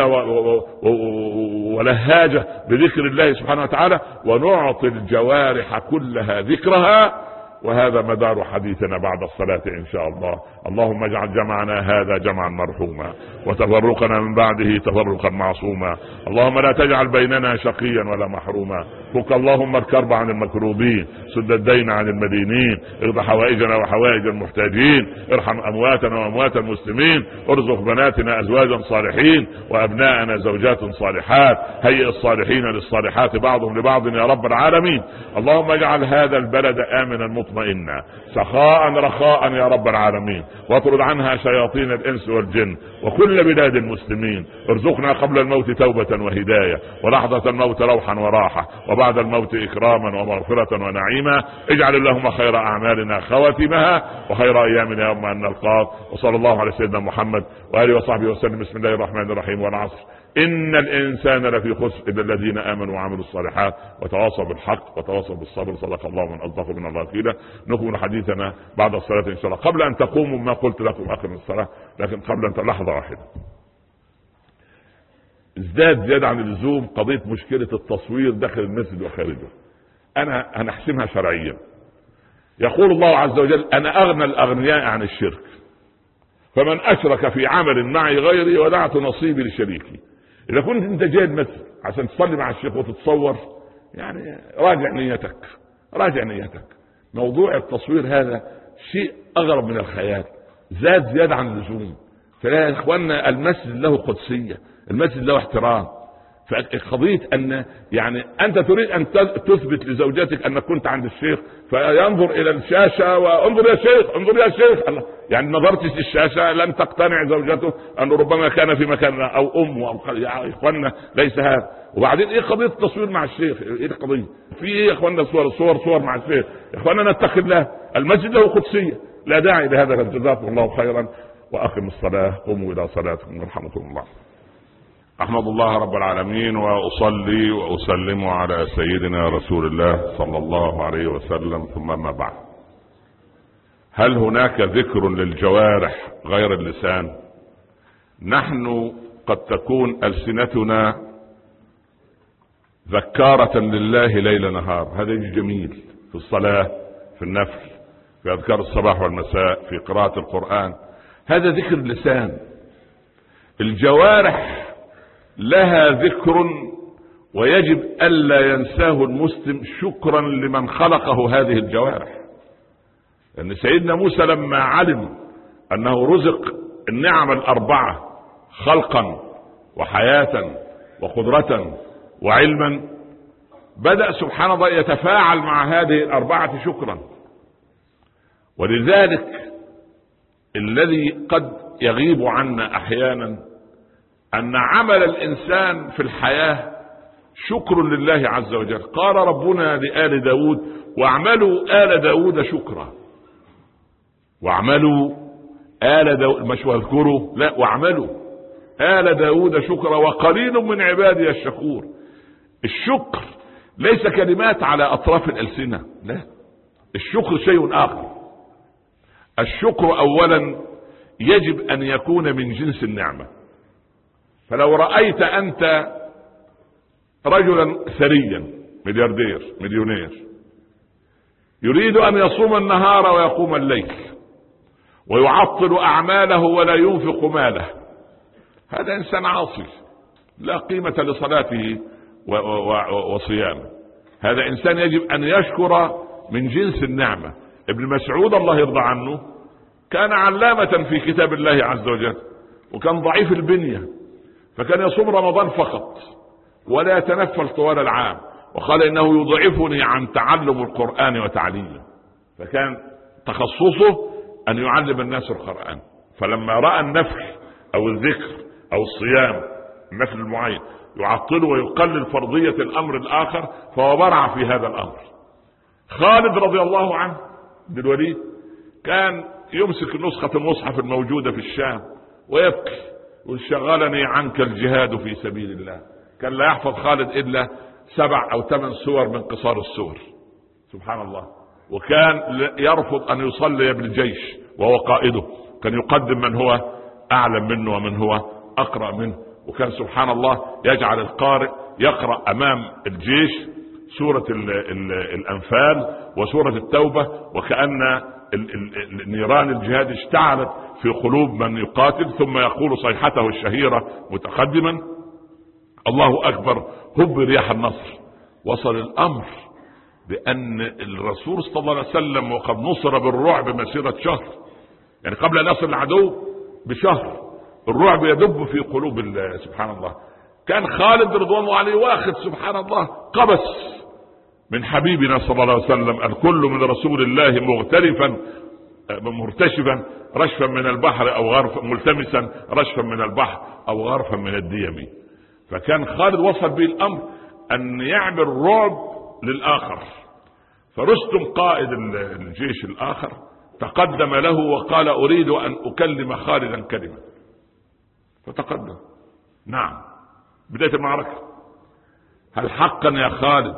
[SPEAKER 1] ولهاجة بذكر الله سبحانه وتعالى، ونعطي الجوارح كلها ذكرها. وهذا مدار حديثنا بعد الصلاة إن شاء الله. اللهم اجعل جمعنا هذا جمعا مرحوما وتفرقنا من بعده تفرقا معصوما. اللهم لا تجعل بيننا شقيا ولا محروما. فك اللهم الكرب عن المكروبين، سد الدين عن المدينين، اقض حوائجنا وحوائج المحتاجين، ارحم أمواتنا وأموات المسلمين، ارزق بناتنا أزواجا صالحين وأبناءنا زوجات صالحات، هيئ الصالحين للصالحات بعضهم لبعض يا رب العالمين. اللهم اجعل هذا البلد آمنا مطمئنا سخاء رخاء يا رب العالمين، واطرد عنها شياطين الإنس والجن وكل بلاد المسلمين. ارزقنا قبل الموت توبة وهداية، ولحظة الموت روحا وراحة، وبعد الموت إكراما ومغفرة ونعيما. اجعل اللهم خير أعمالنا خواتمها وخير أيامنا يوم أن نلقاك. وصلى الله على سيدنا محمد وآله وصحبه وسلم. بسم الله الرحمن الرحيم. والعصر إن الإنسان لفي خسر إلا الذين آمنوا وعملوا الصالحات وتواصوا بالحق وتواصوا بالصبر. صدق الله من أصدق من الله قيلا. نكمل حديثنا بعد الصلاة إن شاء الله. قبل أن تقوموا ما قلت لكم آخر الصلاة، لكن قبل أن لحظة واحدة، ازداد زيادة عن اللزوم قضية مشكلة التصوير داخل المسجد وخارجه. أنا هنحسمها شرعيا. يقول الله عز وجل: أنا أغنى الأغنياء عن الشرك، فمن أشرك في عمل معي غيري ودعت نصيبي لشريكي. إذا كنت أنت جاي المسجد عشان تصلي مع الشيخ وتتصور، يعني راجع نيتك. موضوع التصوير هذا شيء أغرب من الخيال، زاد زيادة عن اللزوم. فلا يا إخواننا، المسجد له قدسية، المسجد له احترام. فقضية أن يعني أنت تريد أن تثبت لزوجتك أنك كنت عند الشيخ، فينظر إلى الشاشة وانظر يا شيخ انظر يا شيخ، الله، يعني نظرت في الشاشة لن تقتنع زوجته أنه ربما كان في مكان أو أمه أو يا إخواننا ليس هذا. وبعدين إيه قضية التصوير مع الشيخ؟ إيه القضية؟ في إيه يا إخواننا؟ صور مع الشيخ. يا إخواننا نتقي الله، المسجد له قدسية، لا داعي لهذا. جزاكم الله خيرا وأقم الصلاة، قوموا إلى صلاتكم يرحمكم الله. أحمد الله رب العالمين وأصلي وأسلم على سيدنا رسول الله صلى الله عليه وسلم، ثم ما بعد. هل هناك ذكر للجوارح غير اللسان؟ نحن قد تكون ألسنتنا ذكارة لله ليل نهار، هذا جميل، في الصلاة، في النفل، في أذكار الصباح والمساء، في قراءة القرآن، هذا ذكر اللسان. الجوارح لها ذكر، ويجب ألا ينساه المسلم شكرا لمن خلقه هذه الجوارح. لأن سيدنا موسى لما علم أنه رزق النعم الأربعة خلقا وحياة وقدرة وعلما، بدأ سبحان الله يتفاعل مع هذه الأربعة شكرا. ولذلك الذي قد يغيب عنا احيانا ان عمل الانسان في الحياة شكر لله عز وجل. قال ربنا لآل داود: واعملوا آل داود شكرا. واعملوا آل داود، مش واذكروا، لا، واعملوا آل داود شكرا وقليل من عبادي الشكور. الشكر ليس كلمات على أطراف الألسنة، لا، الشكر شيء آخر. الشكر أولا يجب أن يكون من جنس النعمة. فلو رأيت أنت رجلا ثريا ملياردير مليونير يريد أن يصوم النهار ويقوم الليل ويعطل أعماله ولا ينفق ماله، هذا إنسان عاصي لا قيمة لصلاته وصيامه. هذا إنسان يجب أن يشكر من جنس النعمة. ابن مسعود الله يرضى عنه كان علامة في كتاب الله عز وجل، وكان ضعيف البنية، فكان يصوم رمضان فقط ولا يتنفل طوال العام، وقال إنه يضعفني عن تعلم القرآن وتعليمه. فكان تخصصه أن يعلم الناس القرآن. فلما رأى النفل أو الذكر أو الصيام، النفل المعين، يعطل ويقلل فرضية الأمر الآخر، فهو برع في هذا الأمر. خالد رضي الله عنه بن الوليد كان يمسك نسخة المصحف الموجودة في الشام ويبكي: وشغلني عنك الجهاد في سبيل الله. كان لا يحفظ خالد إلا 7 أو 8 سور من قصار السور، سبحان الله. وكان يرفض أن يصلي بالجيش وهو قائده، كان يقدم من هو أعلم منه ومن هو أقرأ منه. وكان سبحان الله يجعل القارئ يقرأ أمام الجيش سورة الأنفال وسورة التوبة، وكأن نيران الجهاد اشتعلت في قلوب من يقاتل، ثم يقول صيحته الشهيرة متقدما: الله أكبر، هب رياح النصر. وصل الأمر بأن الرسول صلى الله عليه وسلم وقد نصر بالرعب مسيرة شهر، يعني قبل أن يصل العدو بشهر الرعب يدب في قلوب سبحان الله. كان خالد رضوان الله عليه واخد سبحان الله قبس من حبيبنا صلى الله عليه وسلم: الكل من رسول الله مغترفا مرتشفا رشفا من البحر او غرفا، ملتمسا رشفا من البحر او غرفا من الديم. فكان خالد وصل به الامر ان يعمل رعب للاخر. فرستم قائد الجيش الاخر تقدم له وقال: اريد ان اكلم خالدا كلمة. فتقدم: نعم. بداية المعركة: هل حقا يا خالد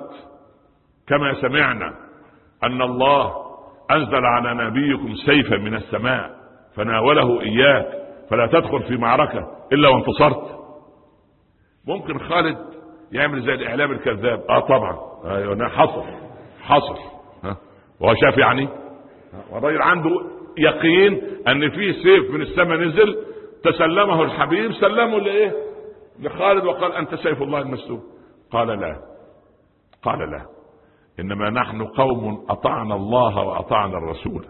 [SPEAKER 1] كما سمعنا أن الله أنزل على نبيكم سيفا من السماء فناوله إياك فلا تدخل في معركة إلا وانتصرت؟ ممكن خالد يعمل زي الإعلام الكذاب: طبعا، أيوة، حصل وهو شاف يعني. والراجل عنده يقين أن في سيف من السماء نزل، تسلمه الحبيب، سلمه لإيه؟ لخالد، وقال: أنت سيف الله المسلول. قال لا، إنما نحن قوم أطعنا الله وأطعنا الرسول،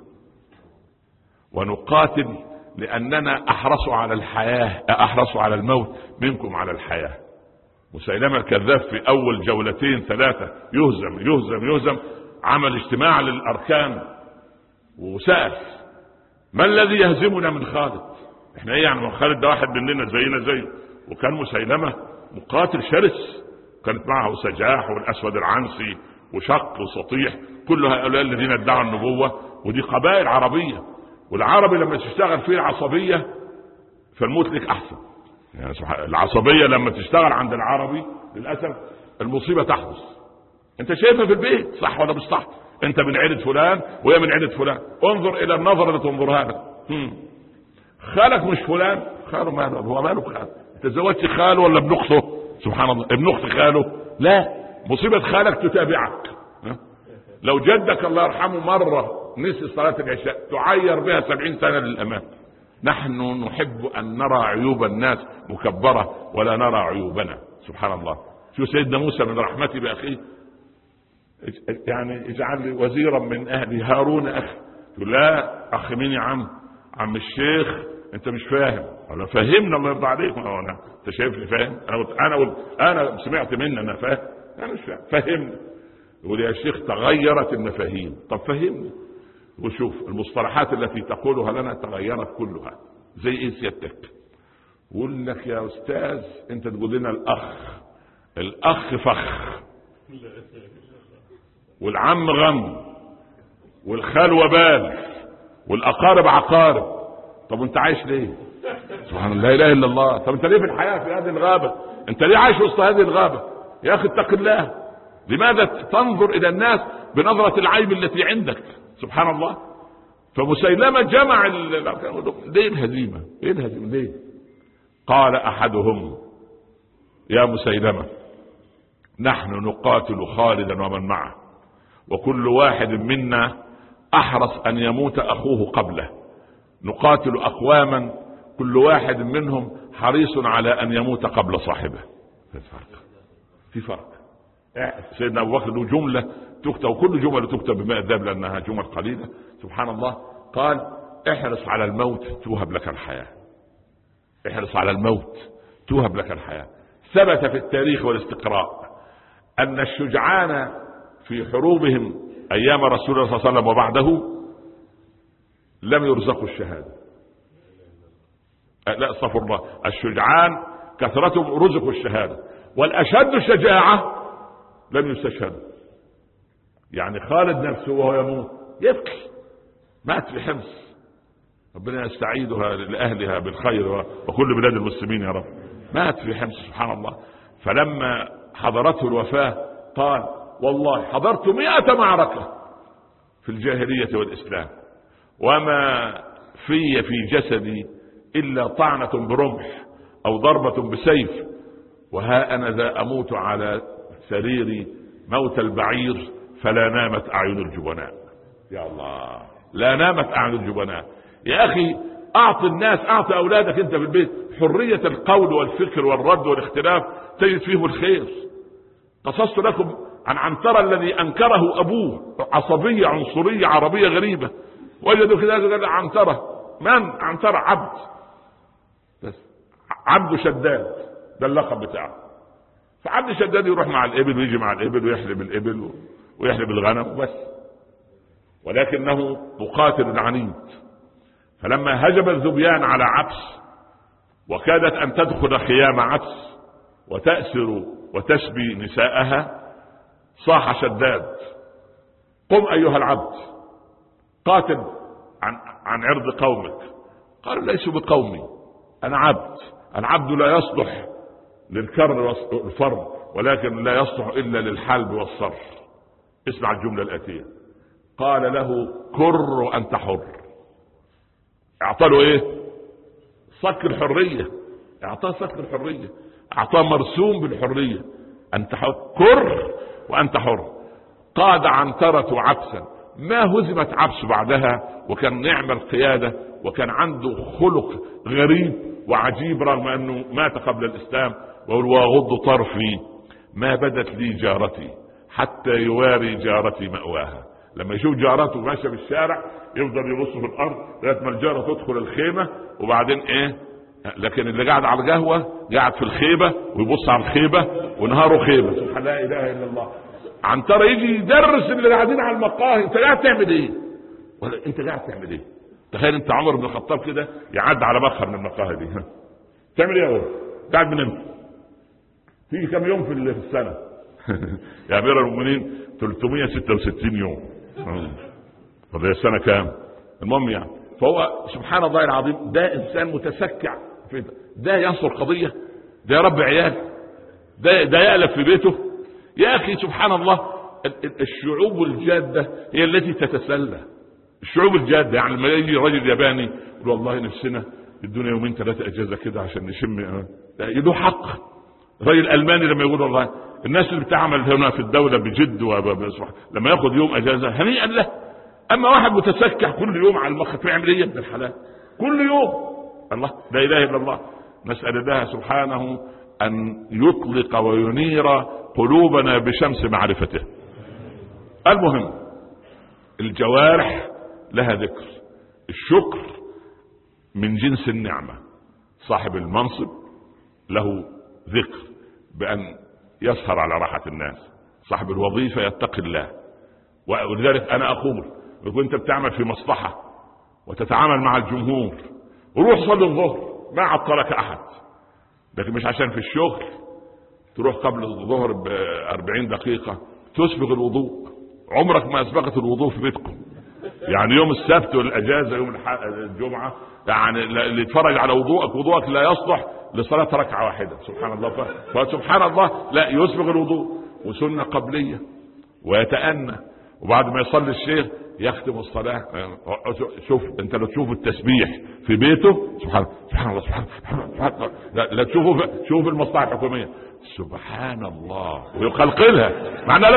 [SPEAKER 1] ونقاتل لأننا أحرص على الحياة، أحرص على الموت منكم على الحياة. مسيلمة الكذاب في أول 2 3 يهزم. عمل اجتماع للأركان وسأل: ما الذي يهزمنا من خالد؟ احنا ايه يعني؟ من خالد ده واحد مننا زينا زيه. وكان مسيلمة مقاتل شرس، كانت معه سجاح والأسود العنسي وشق وسطيح، كل هؤلاء الذين ادعوا النبوة. ودي قبائل عربية، والعربي لما تشتغل فيه العصبية فالموت لك أحسن. يعني العصبية لما تشتغل عند العربي للأسف المصيبة تحدث. انت شايفها في البيت، صح ولا مش صح؟ انت من عيلة فلان وهي من عيلة فلان، انظر الى النظرة اللي تنظرها لك. خالك مش فلان، خاله ماله؟ هو ماله خاله؟ تزوجت خاله ولا ابن اخته؟ سبحان الله، ابن اخت خاله؟ لا، مصيبة خالك تتابعك. لو جدك الله يرحمه مرة نسي صلاة العشاء تعير بها 70 سنة للأمام. نحن نحب أن نرى عيوب الناس مكبرة ولا نرى عيوبنا، سبحان الله. شو سيدنا موسى من رحمته بأخيه: يعني اجعل لي وزيرا من أهلي هارون أخي. يقول: لا، أخي مين يا عم الشيخ؟ انت مش فاهم. انا فهمنا، الله يرضى عليك. انت شايفني فاهم؟ انا سمعت مني انا فاهم؟ انا مش فاهم، فهمني. يقول: يا شيخ تغيرت المفاهيم. طب فهمني. وشوف المصطلحات التي تقولها لنا تغيرت كلها. زي ايه سيادتك؟ يقول لك يا استاذ انت تقول لنا الاخ فخ، والعم غم، والخال وبال، والاقارب عقارب. طب انت عايش ليه؟ سبحان الله، لا اله الا الله. طب انت ليه في الحياه في هذه الغابه؟ انت ليه عايش وسط هذه الغابه؟ يا اخي اتق الله. لماذا تنظر الى الناس بنظره العيب التي عندك؟ سبحان الله. فمسيلمه جمع ليه الهزيمه؟ ايه الهزيمه ليه؟ قال احدهم يا مسيلمه نحن نقاتل خالدا ومن معه، وكل واحد منا احرص ان يموت اخوه قبله. نقاتل اقواما كل واحد منهم حريص على ان يموت قبل صاحبه. في فرق. سيدنا ابو بكر له جمله تكتب، وكل جمله تكتب بماء الذهب لانها جمل قليله. سبحان الله. قال احرص على الموت توهب لك الحياه. احرص على الموت توهب لك الحياه. ثبت في التاريخ والاستقراء ان الشجعان في حروبهم ايام رسول الله صلى الله عليه وسلم وبعده لم يرزقوا الشهاده. لا استغفر الله، الشجعان كثرتهم رزقوا الشهاده، والاشد شجاعه لم يستشهدوا. يعني خالد نفسه وهو يموت يبكي، مات في حمص. ربنا يستعيدها لاهلها بالخير وكل بلاد المسلمين يا رب. مات في حمص سبحان الله. فلما حضرته الوفاه قال والله حضرت 100 معركه في الجاهليه والاسلام وما في جسدي الا طعنه برمح او ضربه بسيف، وها انا ذا اموت على سريري موت البعير فلا نامت اعين الجبناء. يا الله، لا نامت اعين الجبناء. يا اخي اعطي الناس، اعطي اولادك انت في البيت حريه القول والفكر والرد والاختلاف تجد فيه الخير. قصصت لكم عن عنترة الذي انكره ابوه، عصبيه عنصريه عربيه غريبه. وجدوا كده قال عنترة، من عنترة؟ عبد، بس عبد شداد ده اللقب بتاعه. فعبد شداد يروح مع الابل ويجي مع الابل ويحلب الابل ويحلب الغنم بس، ولكنه مقاتل عنيد. فلما هجم الذبيان على عبس وكادت ان تدخل خيام عبس وتأسر وتسبي نساءها، صاح شداد قم ايها العبد قاتل عن عرض قومك. قالوا ليسوا بقومي، انا عبد. العبد لا يصلح للكر والفر، ولكن لا يصلح الا للحلب والصرف. اسمع الجمله الاتيه، قال له كر وانت حر. اعطى له ايه؟ صك الحريه. اعطاه صك الحريه، اعطاه مرسوم بالحريه. انت حر، كر وانت حر. قاد عنترة عبسا، ما هزمت عبس بعدها، وكان نعم القيادة، وكان عنده خلق غريب وعجيب رغم انه مات قبل الاسلام. وغض طرفي ما بدت لي جارتي حتى يواري جارتي مأواها. لما يشوف جارته ماشيه في الشارع يفضل يبص في الارض لغايه ما الجاره تدخل الخيمه، وبعدين ايه؟ لكن اللي قاعد على القهوه قاعد في الخيبه ويبص على الخيبه ونهاره خيبه. سبحان لا اله الا الله. عنترة يجي يدرس اللي قاعدين على المقاهي، انت قاعد تعمل ايه؟ ولا انت قاعد تعمل ايه؟ تخيل انت عمر بن الخطاب كده يعدي على مقهى من المقاهي دي، تعمل ايه يا ولد؟ قاعد من امتى؟ تيجي كم يوم في السنه؟ يا امير المؤمنين 366 يوم. طب هي السنه كام؟ المهم يعني. فهو سبحان الله العظيم، ده انسان متسكع في ده ينصر قضيه، ده يربي عيال، ده يألف في بيته. يا اخي سبحان الله، الشعوب الجاده هي التي تتسلى. الشعوب الجاده يعني لما يجي رجل ياباني يقول والله نفسنا الدنيا يومين 3 اجازه كده عشان نشم، له حق. الرجل الالماني لما يقول والله الناس اللي بتعمل هنا في الدوله بجد لما ياخذ يوم اجازه هنيئا له. اما واحد متسكع كل يوم على المخ يعمل ايه يا ابن الحلال؟ كل يوم. الله، لا اله الا الله. نسال الله سبحانه ان يطلق وينير قلوبنا بشمس معرفته. المهم، الجوارح لها ذكر. الشكر من جنس النعمه. صاحب المنصب له ذكر بأن يسهر على راحة الناس. صاحب الوظيفة يتقي الله. ولذلك أنا أقول وانت بتعمل في مصلحة وتتعامل مع الجمهور، وروح صلي الظهر ما عطلك احد. لكن مش عشان في الشغل تروح قبل الظهر ب40 دقيقة تسبغ الوضوء. عمرك ما اسبغت الوضوء في بيتكم. يعني يوم السبت والاجازة يوم الجمعة، يعني اللي يتفرج على وضوءك لا يصلح لصلاة ركعة واحدة. سبحان الله. فسبحان الله لا يسبغ الوضوء، وسنة قبلية ويتأنى، وبعد ما يصلي الشيخ يختم الصلاة. شوف انت لو تشوف التسبيح في بيته سبحان الله سبحان الله، لا تشوفه شوف المصلحة الحكومية سبحان الله ويقلقلها، معناها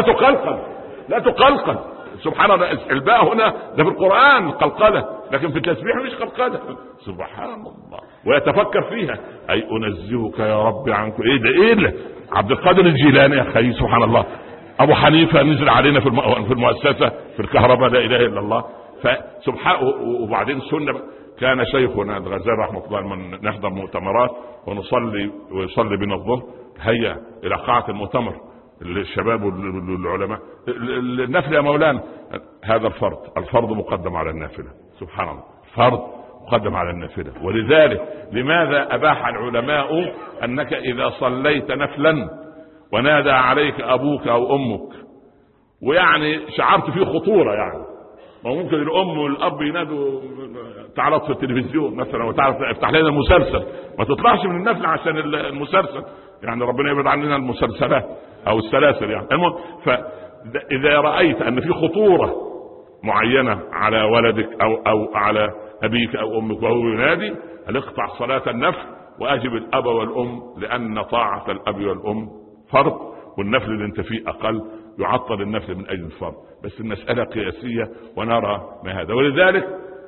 [SPEAKER 1] لا تقلقل سبحان الله. الباء هنا ده في القرآن قلقلة، لكن في التسبيح مش قلقلة. سبحان الله ويتفكر فيها. اي انزهك يا رب عنك. ايه ده عبد القادر الجيلاني يا اخي سبحان الله، ابو حنيفة نزل علينا في المؤسسة في الكهرباء لا اله الا الله. فسبحان. وبعدين سنة كان شيخنا الغزالي رحمه الله من نحضر مؤتمرات ويصلي بنا الظهر، هيا الى قاعة المؤتمر الشباب والعلماء، النفل يا مولانا هذا الفرض مقدم على النافلة. سبحان الله فرض مقدم على النافلة. ولذلك لماذا أباح العلماء أنك إذا صليت نفلا ونادى عليك أبوك أو أمك ويعني شعرت فيه خطورة، يعني ممكن الأم والأب ينادوا تعالى في التلفزيون مثلا وتعالى افتح لنا المسلسل، ما تطلعش من النفل عشان المسلسل، يعني ربنا يبعد عننا المسلسلات أو السلاسل يعني. المهم فإذا رأيت أن في خطورة معينة على ولدك أو على أبيك أو أمك وهو ينادي، اقطع صلاة النفل وأجب الأب والأم، لأن طاعة الأب والأم فرض، والنفل اللي انت فيه أقل يعطل النفل من أجل الفرض. بس المسألة قياسية ونرى ما هذا. ولذلك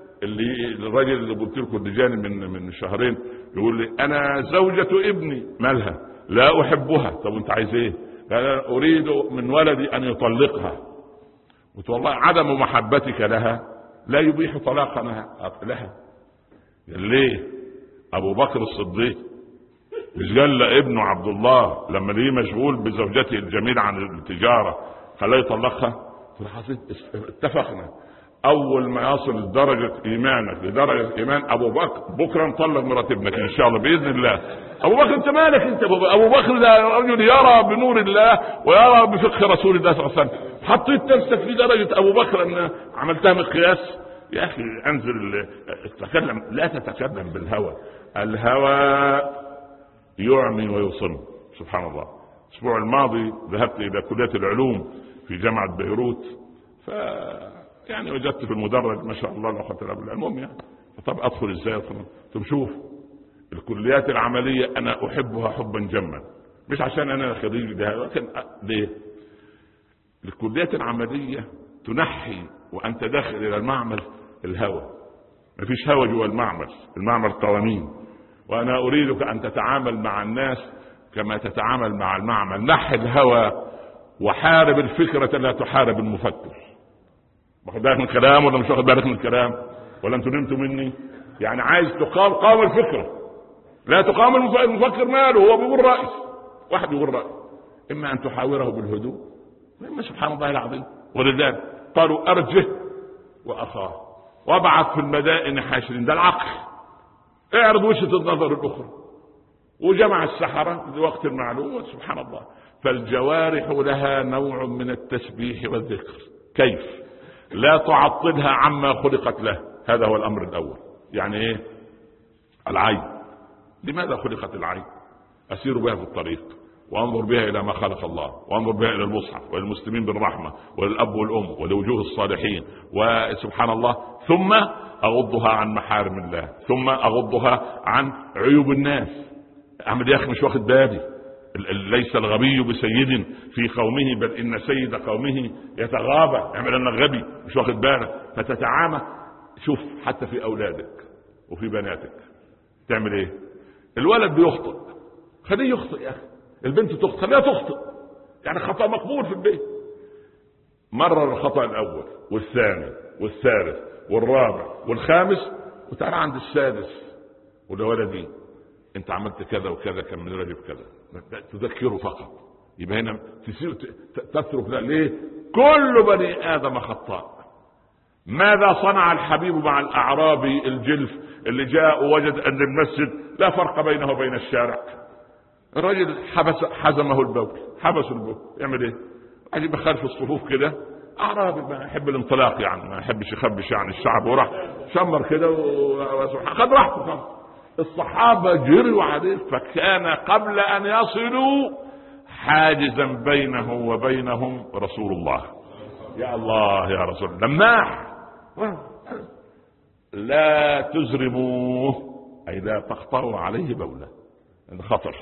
[SPEAKER 1] الرجل اللي قلت لكم الرجال من شهرين يقول لي أنا زوجة ابني مالها لا أحبها. طب انت عايز ايه؟ أنا أريد من ولدي أن يطلقها. قلت والله عدم محبتك لها لا يبيح طلاقنا لها. ليه؟ أبو بكر الصديق مش قال لابنه عبد الله لما ليه مشغول بزوجته الجميلة عن التجارة خلاه يطلقها؟ اتفقنا اول ما يصل درجة ايمانك لدرجة ايمان ابو بكر بكرة نطلق مرات ابنك ان شاء الله باذن الله. ابو بكر انت مالك انت؟ ابو بكر ده رجل يرى بنور الله ويرى بفقه رسول الله صلى الله عليه وسلم. حطيت نفسك في درجة ابو بكر ان عملتها مقياس؟ يا اخي انزل تتكلم، لا تتكلم بالهوى. الهوى يعمي ويصم. سبحان الله. الاسبوع الماضي ذهبت الى كلية العلوم في جامعة بيروت، يعني وجدت في المدرج ما شاء الله لا قوة الا بالله. المهم يعني طب ادخل ازاي؟ طب شوف الكليات العملية انا احبها حبا جما، مش عشان انا خريج ده، لكن ليه؟ الكليات العملية تنحي وانت داخل الى المعمل الهوى. مفيش هوى جوا المعمل قوانين، وانا اريدك ان تتعامل مع الناس كما تتعامل مع المعمل. نحي الهوى وحارب الفكرة لا تحارب المفكر. واخد بالك من الكلام ولا مش واخد بالك من الكلام؟ ولا انتوا نمتوا مني؟ يعني عايز قاوم الفكرة، لا تقاوم المفكر. ماله هو بيقول رأي واحد يقول رأي، اما ان تحاوره بالهدوء اما سبحان الله العظيم. ولذلك قالوا ارجه واخاه وابعث في المدائن حاشرين. ده العقل. اعرض وجهة النظر الاخرى. وجمع السحرة لوقت المعلوم. سبحان الله. فالجوارح لها نوع من التسبيح والذكر. كيف؟ لا تعطلها عما خلقت له. هذا هو الامر الاول. يعني ايه؟ العين. لماذا خلقت العين؟ اسير بها في الطريق وانظر بها الى ما خلق الله، وانظر بها الى المصحف وللمسلمين بالرحمة وللاب والام ولوجوه الصالحين وسبحان الله، ثم اغضها عن محارم الله، ثم اغضها عن عيوب الناس. اعمل يا اخي مش واخد بالي. ليس الغبي بسيد في قومه بل ان سيد قومه يتغابى. اعمل انك غبي مش واخد بالك. فتتعامى. شوف حتى في اولادك وفي بناتك تعمل ايه؟ الولد بيخطئ خليه يخطئ يا اخي، البنت تخطئ خليها تخطئ، يعني خطأ مقبول في البيت. مرر الخطأ الاول والثاني والثالث والرابع والخامس، وتعالى عند السادس وده ولدي انت عملت كذا وكذا كان من واجب كذا، تذكره فقط. يبقى هنا تترك. لا ليه؟ كل بني ادم خطاء. ماذا صنع الحبيب مع الأعرابي الجلف اللي جاء ووجد أن المسجد لا فرق بينه وبين الشارع؟ الرجل حزمه البول، حبس البول، يعمل ايه؟ عجيب خلف الصفوف كده، أعرابي ما يحب الانطلاق يعني، ما يحبش يخبش يعني الشعب، وراح شمر كده وخد راحته. الصحابة جروا عليه، فكان قبل أن يصلوا حاجزا بينه وبينهم رسول الله. يا الله يا رسول الله، لماح لا تزرموه، أي لا تخطروا عليه بولة، خطر.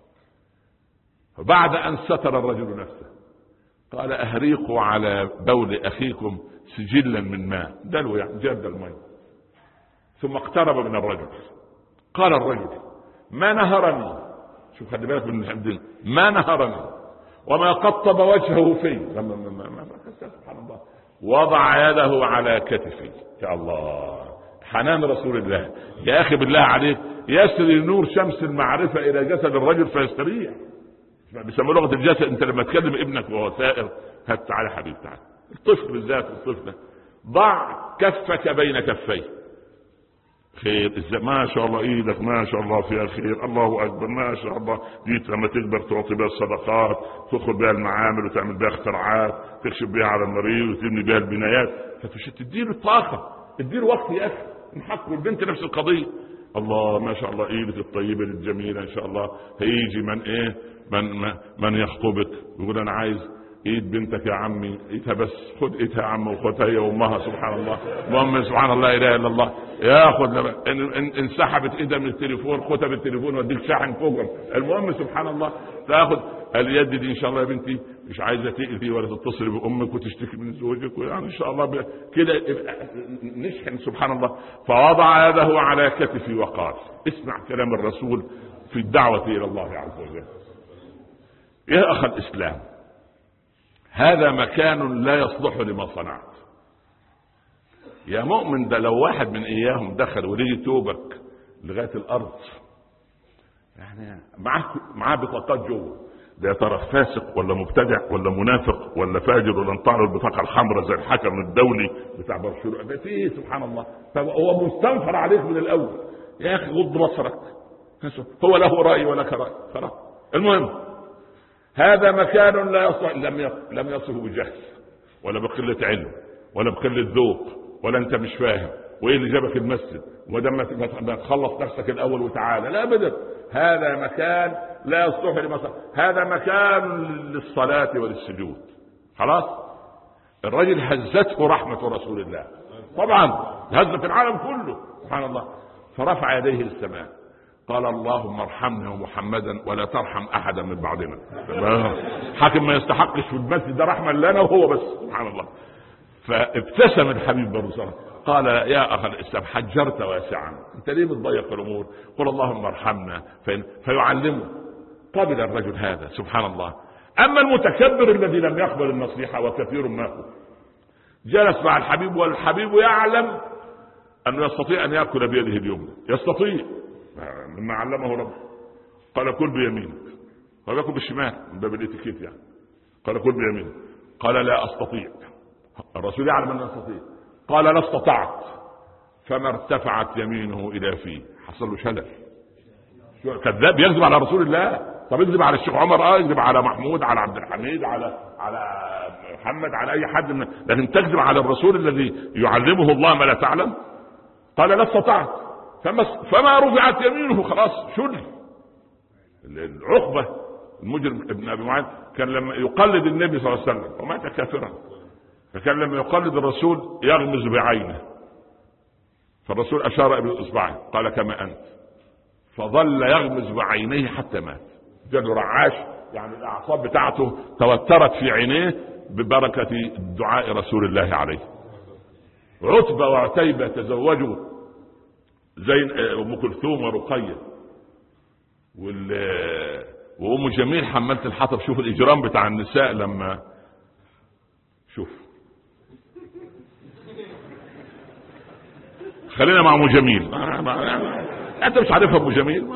[SPEAKER 1] فبعد أن ستر الرجل نفسه قال أهريقوا على بول أخيكم سجلا من ماء، دلوا يعني جاد الماء. ثم اقترب من الرجل، قال الرجل ما نهرني، شوف خلي بالك من الحمد، ما نهرني وما قطب وجهه في، سبحان الله، وضع يده على كتفي. يا الله حنان رسول الله. يا أخي بالله عليك يسري نور شمس المعرفة إلى جسد الرجل فيستريح. بيسموا لغة الجسد، انت لما تكلم ابنك وهو سائر، هات تعالى حبيبي تعالى، الطفل بالذات الطفل، ضع كفك بين كفيه، خير ما شاء الله، ايدك ما شاء الله فيها خير، الله اكبر ما شاء الله، جيت لما تكبر تعطي بها الصدقات، تدخل بها المعامل وتعمل بها اختراعات، تكشف بها على المريض وتبني بها البنايات، فتش تديله طاقة، تديله وقت يا اخي. نحق البنت نفس القضية، الله ما شاء الله ايدك الطيبة الجميلة ان شاء الله، هيجي من ايه من يخطبك يقول انا عايز ايد بنتك يا عمي، ايدها بس، خد ايدها يا عم وخدها هي وامها، سبحان الله، المهم سبحان الله لا اله الا الله، ياخد ان سحبت ايدها من التليفون خدها بالتليفون واديك شاحن فوقهم، المهم سبحان الله تاخد اليد دي ان شاء الله يا بنتي، مش عايزه تاذي ولا تتصل بامك وتشتكي من زوجك، ويعني ان شاء الله كده نشحن سبحان الله. فوضع يده على كتفي وقال، اسمع كلام الرسول في الدعوه الى الله عز وجل. يا اخ الاسلام، هذا مكان لا يصلح لما صنعت يا مؤمن. ده لو واحد من اياهم دخل ولقي توبك لغايه الارض، يعني معاه بطاقات جوه، ده يا ترى فاسق ولا مبتدع ولا منافق ولا فاجر، ولا انطار البطاقه الحمراء زي الحكم الدولي بتاع برشلونه، ده فيه سبحان الله. طب هو مستنفر عليك من الاول، يا اخي غض بصرك، هو له راي ولك راي، خلاص. المهم هذا مكان لا يصلح، لم يصفه بجهل ولا بقلة علم ولا بقلة ذوق، ولا انت مش فاهم وايه اللي جابك المسجد وما تخلص نفسك الاول وتعالى، لا ابدا. هذا مكان لا يصلح لمصلحة، هذا مكان للصلاة وللسجود. خلاص الرجل هزته رحمة رسول الله، طبعا هزت العالم كله سبحان الله. فرفع يديه للسماء قال اللهم ارحمنا ومحمدا ولا ترحم احدا من بعدنا. حاكم ما يستحقش في المسجد ده رحمه لنا وهو بس سبحان الله. فابتسم الحبيب بالرسول قال يا اخ الاسلام حجرت واسعا، انت ليه بتضيق الامور؟ قل اللهم ارحمنا فيعلمه. قبل الرجل هذا سبحان الله. اما المتكبر الذي لم يقبل النصيحه وكثير ما هو، جلس مع الحبيب والحبيب يعلم انه يستطيع ان ياكل بيده اليمنى، يستطيع مما علمه ربه. قال كل بيمينك، قال ياكل بالشمال من باب الاتيكيت يعني، قال كل بيمينك، قال لا استطيع. الرسول يعلم ان يستطيع، قال لا استطعت، فما ارتفعت يمينه الى فيه، حصل له شلل. كذاب يكذب على رسول الله. طب يكذب على الشيخ عمر، يكذب على محمود، على عبد الحميد، على محمد، على اي حد من، لكن تكذب على الرسول الذي يعلمه الله ما لا تعلم. قال لا استطعت، فما رفعت يمينه، خلاص شل. العقبة المجرم ابن ابي معاذ كان لما يقلد النبي صلى الله عليه وسلم ومات كافرا، فكان لما يقلد الرسول يغمز بعينه، فالرسول اشار باصبعه قال كما انت، فظل يغمز بعينيه حتى مات. جاله رعاش، يعني الاعصاب بتاعته توترت في عينيه ببركة دعاء رسول الله عليه. عتبة وعتيبة تزوجوا زين ام كلثوم ورقية، وام جميل حملة الحطب. شوف الاجرام بتاع النساء لما شوف. خلينا مع ام جميل، انت مش عارفها ام جميل.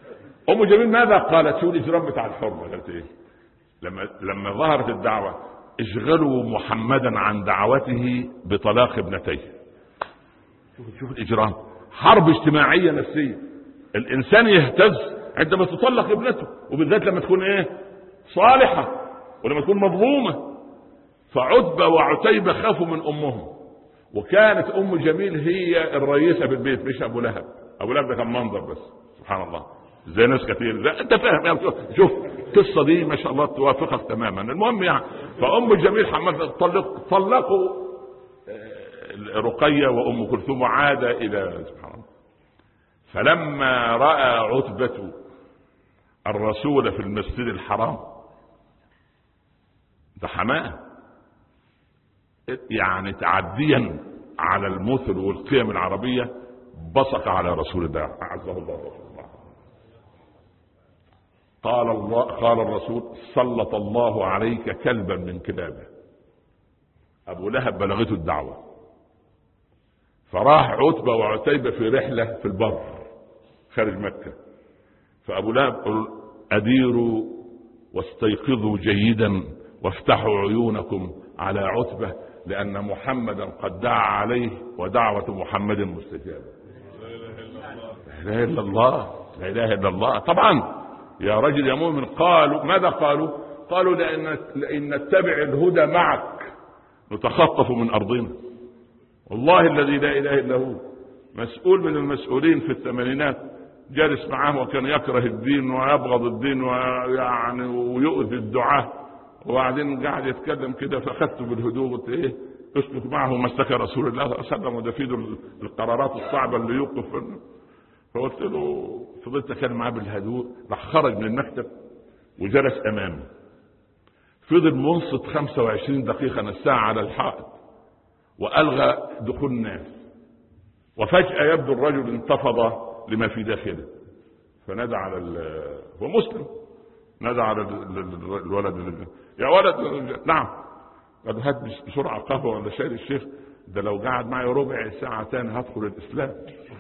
[SPEAKER 1] ام جميل ماذا قالت؟ شو الاجرام بتاع الحرمة؟ قالت ايه لما ظهرت الدعوة؟ اشغلوا محمدا عن دعوته بطلاق ابنتيه. شوف الإجرام، حرب اجتماعية نفسية. الإنسان يهتز عندما تطلق ابنته، وبالذات لما تكون ايه صالحة ولما تكون مظلومة. فعتبة وعتيبة خافوا من أمهم، وكانت أم جميل هي الرئيسة في البيت مش أبو لهب. أبو لهب ده كان منظر بس، سبحان الله، زي ناس كثير. لا أنت فاهم يعني. شوف القصة دي ما شاء الله توافقك تماما. المهم يعني، فأم جميل حمد طلقوا رقية وأم كلثوم وعاد إلى سبحان الله. فلما رأى عتبة الرسول في المسجد الحرام ده حماه يعني تعديا على المثل والقيم العربية، بصق على رسول الله أعزه الله. قال الرسول سلط الله عليك كلبا من كلابه. أبو لهب بلغته الدعوة، فراح عتبة وعتيبة في رحلة في البر خارج مكة. فأبو لهب قال أديروا واستيقظوا جيدا وافتحوا عيونكم على عتبة، لأن محمدا قد دعا عليه ودعوة محمد مستجابة. لا إله إلا الله، لا إله إلا الله. طبعا يا رجل يا مؤمن، قالوا ماذا قالوا لأن نتبع الهدى معك نتخطف من أرضنا. والله الذي لا إله إلا هو، مسؤول من المسؤولين في الثمانينات جالس معاه وكان يكره الدين ويبغض الدين ويعني ويؤذي الدعاة، وبعدين قاعد يتكلم كده، فأخذته بالهدوء وقلت ايه اسلك معه ما استكى رسول الله صلى الله عليه وسلم، وده في القرارات الصعبة اللي يوقف. فقلت له، فضلت اتكلم معاه بالهدوء، راح خرج من المكتب وجلس امامي، فضل منصت 25 دقيقة نساء على الحائط، والغى دخول الناس. وفجأة يبدو الرجل انتفض لما في داخله، فنادى على هو مسلم، نادى على الولد يا ولد. نعم. قال هات بسرعة قهوة ولا شاي الشيخ، ده لو قعد معي ربع ساعة تاني هدخل الإسلام.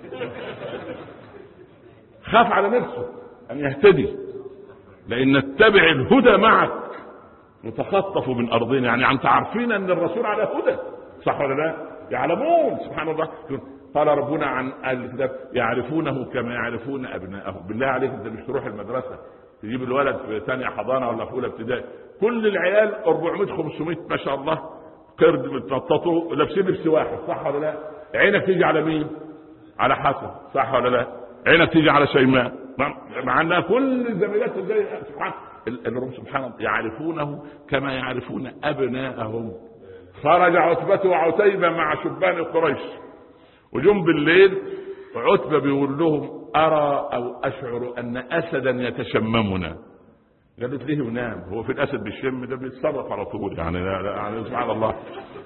[SPEAKER 1] خاف على نفسه أن يهتدي، لأن نتبع الهدى معك نتخطف من أرضنا. يعني أنت عارفين أن الرسول على هدى، صح ولا لا؟ يعلمون سبحان الله. قال ربنا عن أهل الكتاب يعرفونه كما يعرفون أبناءهم. بالله عليك أنت مش تروح المدرسة تجيب الولد في ثانية حضانة ولا في أولى ابتدائي، كل العيال 400 500 ما شاء الله قرد متنططوا لابسين لبس واحد، صح ولا لا؟ عينك تيجي على مين؟ على حسن، صح ولا لا؟ عينك تيجي على شيماء، مع انها كل الزميلات زي سبحان الله يعرفونه كما يعرفون ابناءهم. خرج عتبة وعتيبة مع شبان قريش، وجم بالليل عتبة بيقول لهم ارى او اشعر ان اسدا يتشممنا. قالت ليه ونام، هو في الاسد بالشم ده بيتصرف على طول يعني سبحان الله.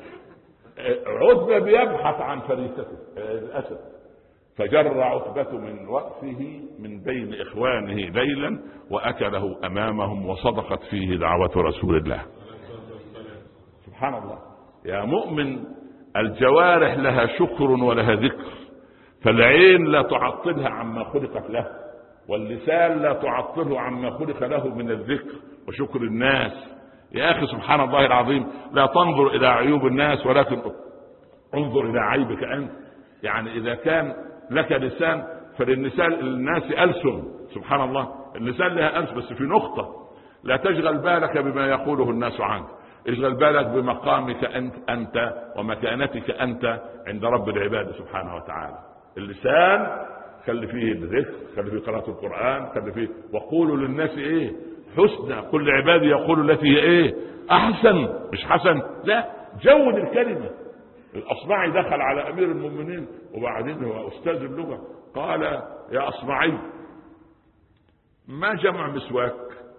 [SPEAKER 1] عتبة بيبحث عن فريسته الاسد، فجر عتبة من رأسه من بين إخوانه ليلا وأكله أمامهم، وصدقت فيه دعوة رسول الله. سبحان الله يا مؤمن، الجوارح لها شكر ولها ذكر، فالعين لا تعطلها عما خلقت له، واللسان لا تعطله عما خلق له من الذكر وشكر الناس. يا أخي سبحان الله العظيم، لا تنظر إلى عيوب الناس ولكن انظر إلى عيبك أنت. يعني إذا كان لك لسان فللنسان الناس ألسن، سبحان الله، اللسان لها ألسن، بس في نقطة، لا تشغل بالك بما يقوله الناس عنك، اشغل بالك بمقامك أنت ومكانتك أنت عند رب العباد سبحانه وتعالى. اللسان خلي فيه الذكر، خلي فيه قراءة القرآن، خلي فيه وقولوا للناس ايه حسنى، كل عبادي يقول التي هي ايه احسن، مش حسن لا، جود الكلمة. الأصمعي دخل على أمير المؤمنين وبعدين هو أستاذ اللغة، قال يا أصمعي ما جمع مسواك؟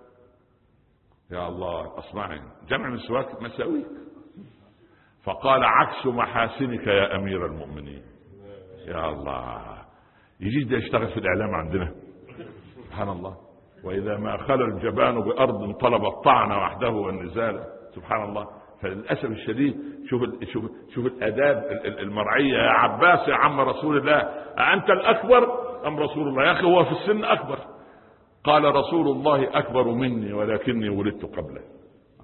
[SPEAKER 1] يا الله أصمعي جمع مسواك مساويك. فقال عكس محاسنك يا أمير المؤمنين. يا الله، يجي ده يشتغل في الإعلام عندنا سبحان الله. وإذا ما خلى الجبان بأرض طلب الطعن وحده والنزال، سبحان الله. فللأسف الشديد شوف الآداب المرعية. يا عباس يا عم رسول الله، أنت الأكبر أم رسول الله؟ يا أخي هو في السن أكبر. قال رسول الله أكبر مني ولكني ولدت قبله.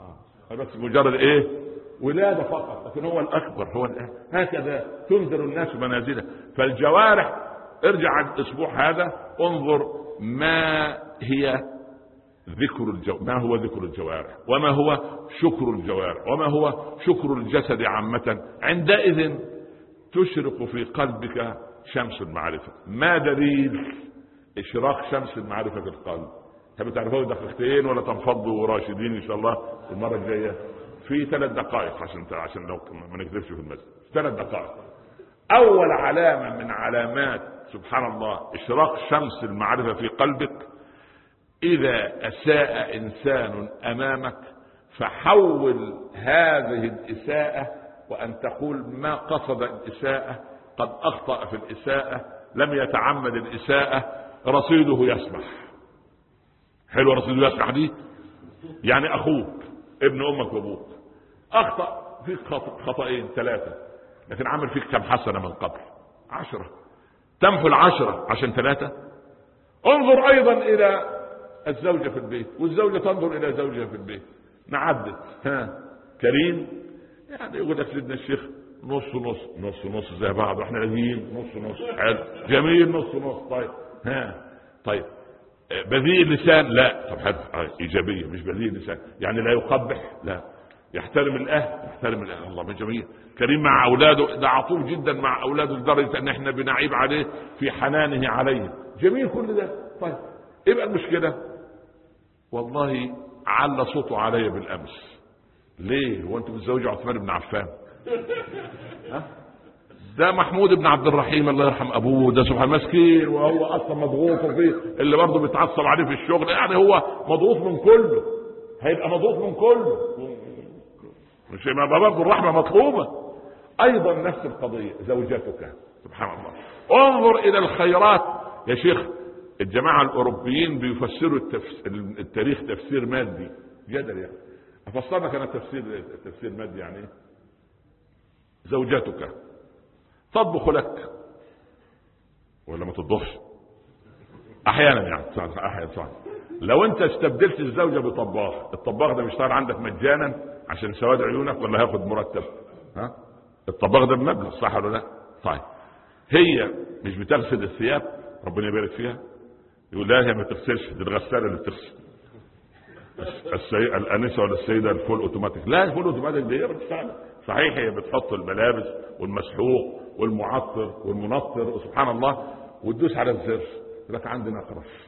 [SPEAKER 1] بس مجرد ايه؟ ولادة فقط، لكن هو الاكبر هو هكذا تنزل الناس منازله. فالجوارح، ارجع الاسبوع هذا انظر ما هي ما هو ذكر الجوارح، وما هو شكر الجوارح، وما هو شكر الجسد عامة. عندئذ تشرق في قلبك شمس المعرفة. ما دليل اشراق شمس المعرفة في القلب؟ تبي تعرفوا دقيقتين ولا تنفضوا راشدين ان شاء الله المرة الجاية؟ في 3 دقائق عشان لو ما نكذبش في المسجد. 3 دقائق. اول علامة من علامات سبحان الله اشراق شمس المعرفة في قلبك، إذا أساء إنسان أمامك فحول هذه الإساءة، وأن تقول ما قصد الإساءة، قد أخطأ في الإساءة، لم يتعمد الإساءة، رصيده يسمح. حلو رصيده يسمح دي؟ يعني أخوك ابن أمك وأبوك أخطأ فيك خطأين 3، لكن عمل فيك كم حسنة من قبل 10، تمحو 10 عشان 3. انظر أيضا إلى الزوجة في البيت، والزوجة تنظر إلى زوجها في البيت. نعدت كريم، يعني يقول لك سيدنا الشيخ نص نص نص نص زي بعض، واحنا لاقيين نص نص حلو جميل نص نص. طيب طيب بذيء اللسان لا، طب حلو إيجابية مش بذيء اللسان، يعني لا يقبح، لا يحترم الأهل، يحترم الأهل. الله من جميل. كريم مع أولاده، ده عطوف جدا مع أولاده لدرجة أن احنا بنعيب عليه في حنانه عليهم. جميل كل ده. طيب يبقى المشكلة والله على صوته علي بالامس. ليه؟ هو انتوا متزوجوا عثمان بن عفان؟ ده محمود بن عبد الرحيم الله يرحم ابوه، ده سبحان مسكين، وهو اصلا مضغوط فيه، اللي برضه بيتعصب عليه في الشغل، يعني هو مضغوط من كله، هيبقى مضغوط من كله، مش ما برضه الرحمه مطلوبه. ايضا نفس القضيه زوجتك، سبحان الله. انظر الى الخيرات يا شيخ. الجماعة الأوروبيين بيفسروا التاريخ تفسير مادي جدل. يعني أفسر لك أنا تفسير مادي يعني إيه؟ زوجتك تطبخ لك ولا ما تطبخش؟ أحيانا يعني أحيانا صح. لو أنت استبدلت الزوجة بطباخ، الطباخ ده بيشتغل عندك مجانا عشان سواد عيونك ولا هياخد مرتب؟ الطباخ ده بمبلغ، صح ولا لا؟ طيب هي مش بتغسل الثياب، ربنا يبارك فيها، يقول لا هي ما تغسلش، دي الغساله اللي بتغسل. الانسه ولا السيده الفول اوتوماتيك؟ لا الفول اوتوماتيك دي هي بتشتغل صحيح، هي بتحط الملابس والمسحوق والمعطر والمنطر وسبحان الله، وتدوس على الزر لك عندي نقرس.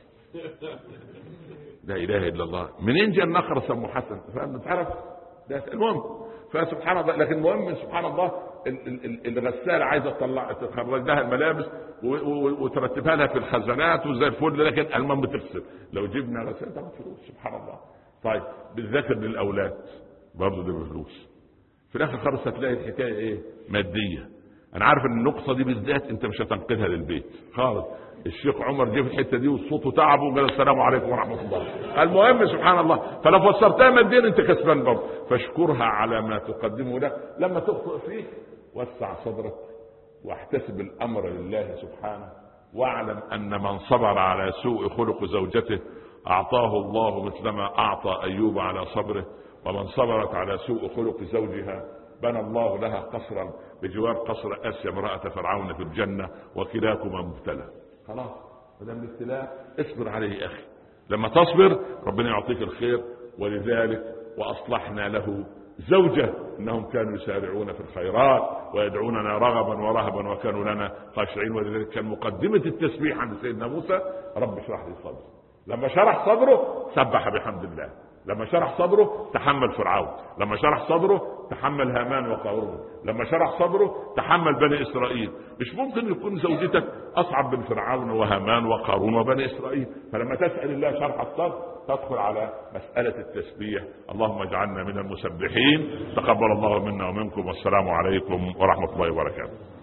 [SPEAKER 1] لا اله الا الله، منين جاء النقرس ام حسن؟ فانت تعرف ده المهم. فسبحان الله، لكن المهم سبحان الله الغساله عايزه تخرج لها الملابس وترتبها لها في الخزانات وزي الفل، لكن المهم بتغسل. لو جبنا غساله تاخد فلوس، سبحان الله. طيب بالذكر للاولاد برضه ده بفلوس. في الاخر خالص هتلاقي الحكايه ايه؟ ماديه. انا عارف ان النقطه دي بالذات انت مش هتنقلها للبيت خالص. الشيخ عمر جه في الحته دي وصوته تعبه وقال السلام عليكم ورحمه الله. المهم سبحان الله، فلو فسرتها ماديا انت كسبان برضه. فاشكرها على ما تقدمه لك. لما تخطئ فيه وسع صدرك واحتسب الامر لله سبحانه، واعلم ان من صبر على سوء خلق زوجته اعطاه الله مثلما اعطى ايوب على صبره، ومن صبرت على سوء خلق زوجها بنى الله لها قصرا بجوار قصر اسيا امراه فرعون في الجنه، وكلاكما مبتلى. خلاص ما دام الابتلاء اصبر عليه يا اخي. لما تصبر ربنا يعطيك الخير. ولذلك واصلحنا له زوجه انهم كانوا يسارعون في الخيرات ويدعوننا رغبا ورهبا وكانوا لنا خاشعين. ولذلك كان مقدمه التسبيح عند سيدنا موسى رب اشرح لي صدري. لما شرح صدره سبح بحمد الله. لما شرح صدره تحمل فرعون. لما شرح صدره تحمل هامان وقارون. لما شرح صدره تحمل بني اسرائيل. مش ممكن يكون زوجتك اصعب من فرعون وهامان وقارون وبني اسرائيل. فلما تسال الله شرح الصدر تدخل على مساله التسبيح. اللهم اجعلنا من المسبحين. تقبل الله منا ومنكم، والسلام عليكم ورحمه الله وبركاته.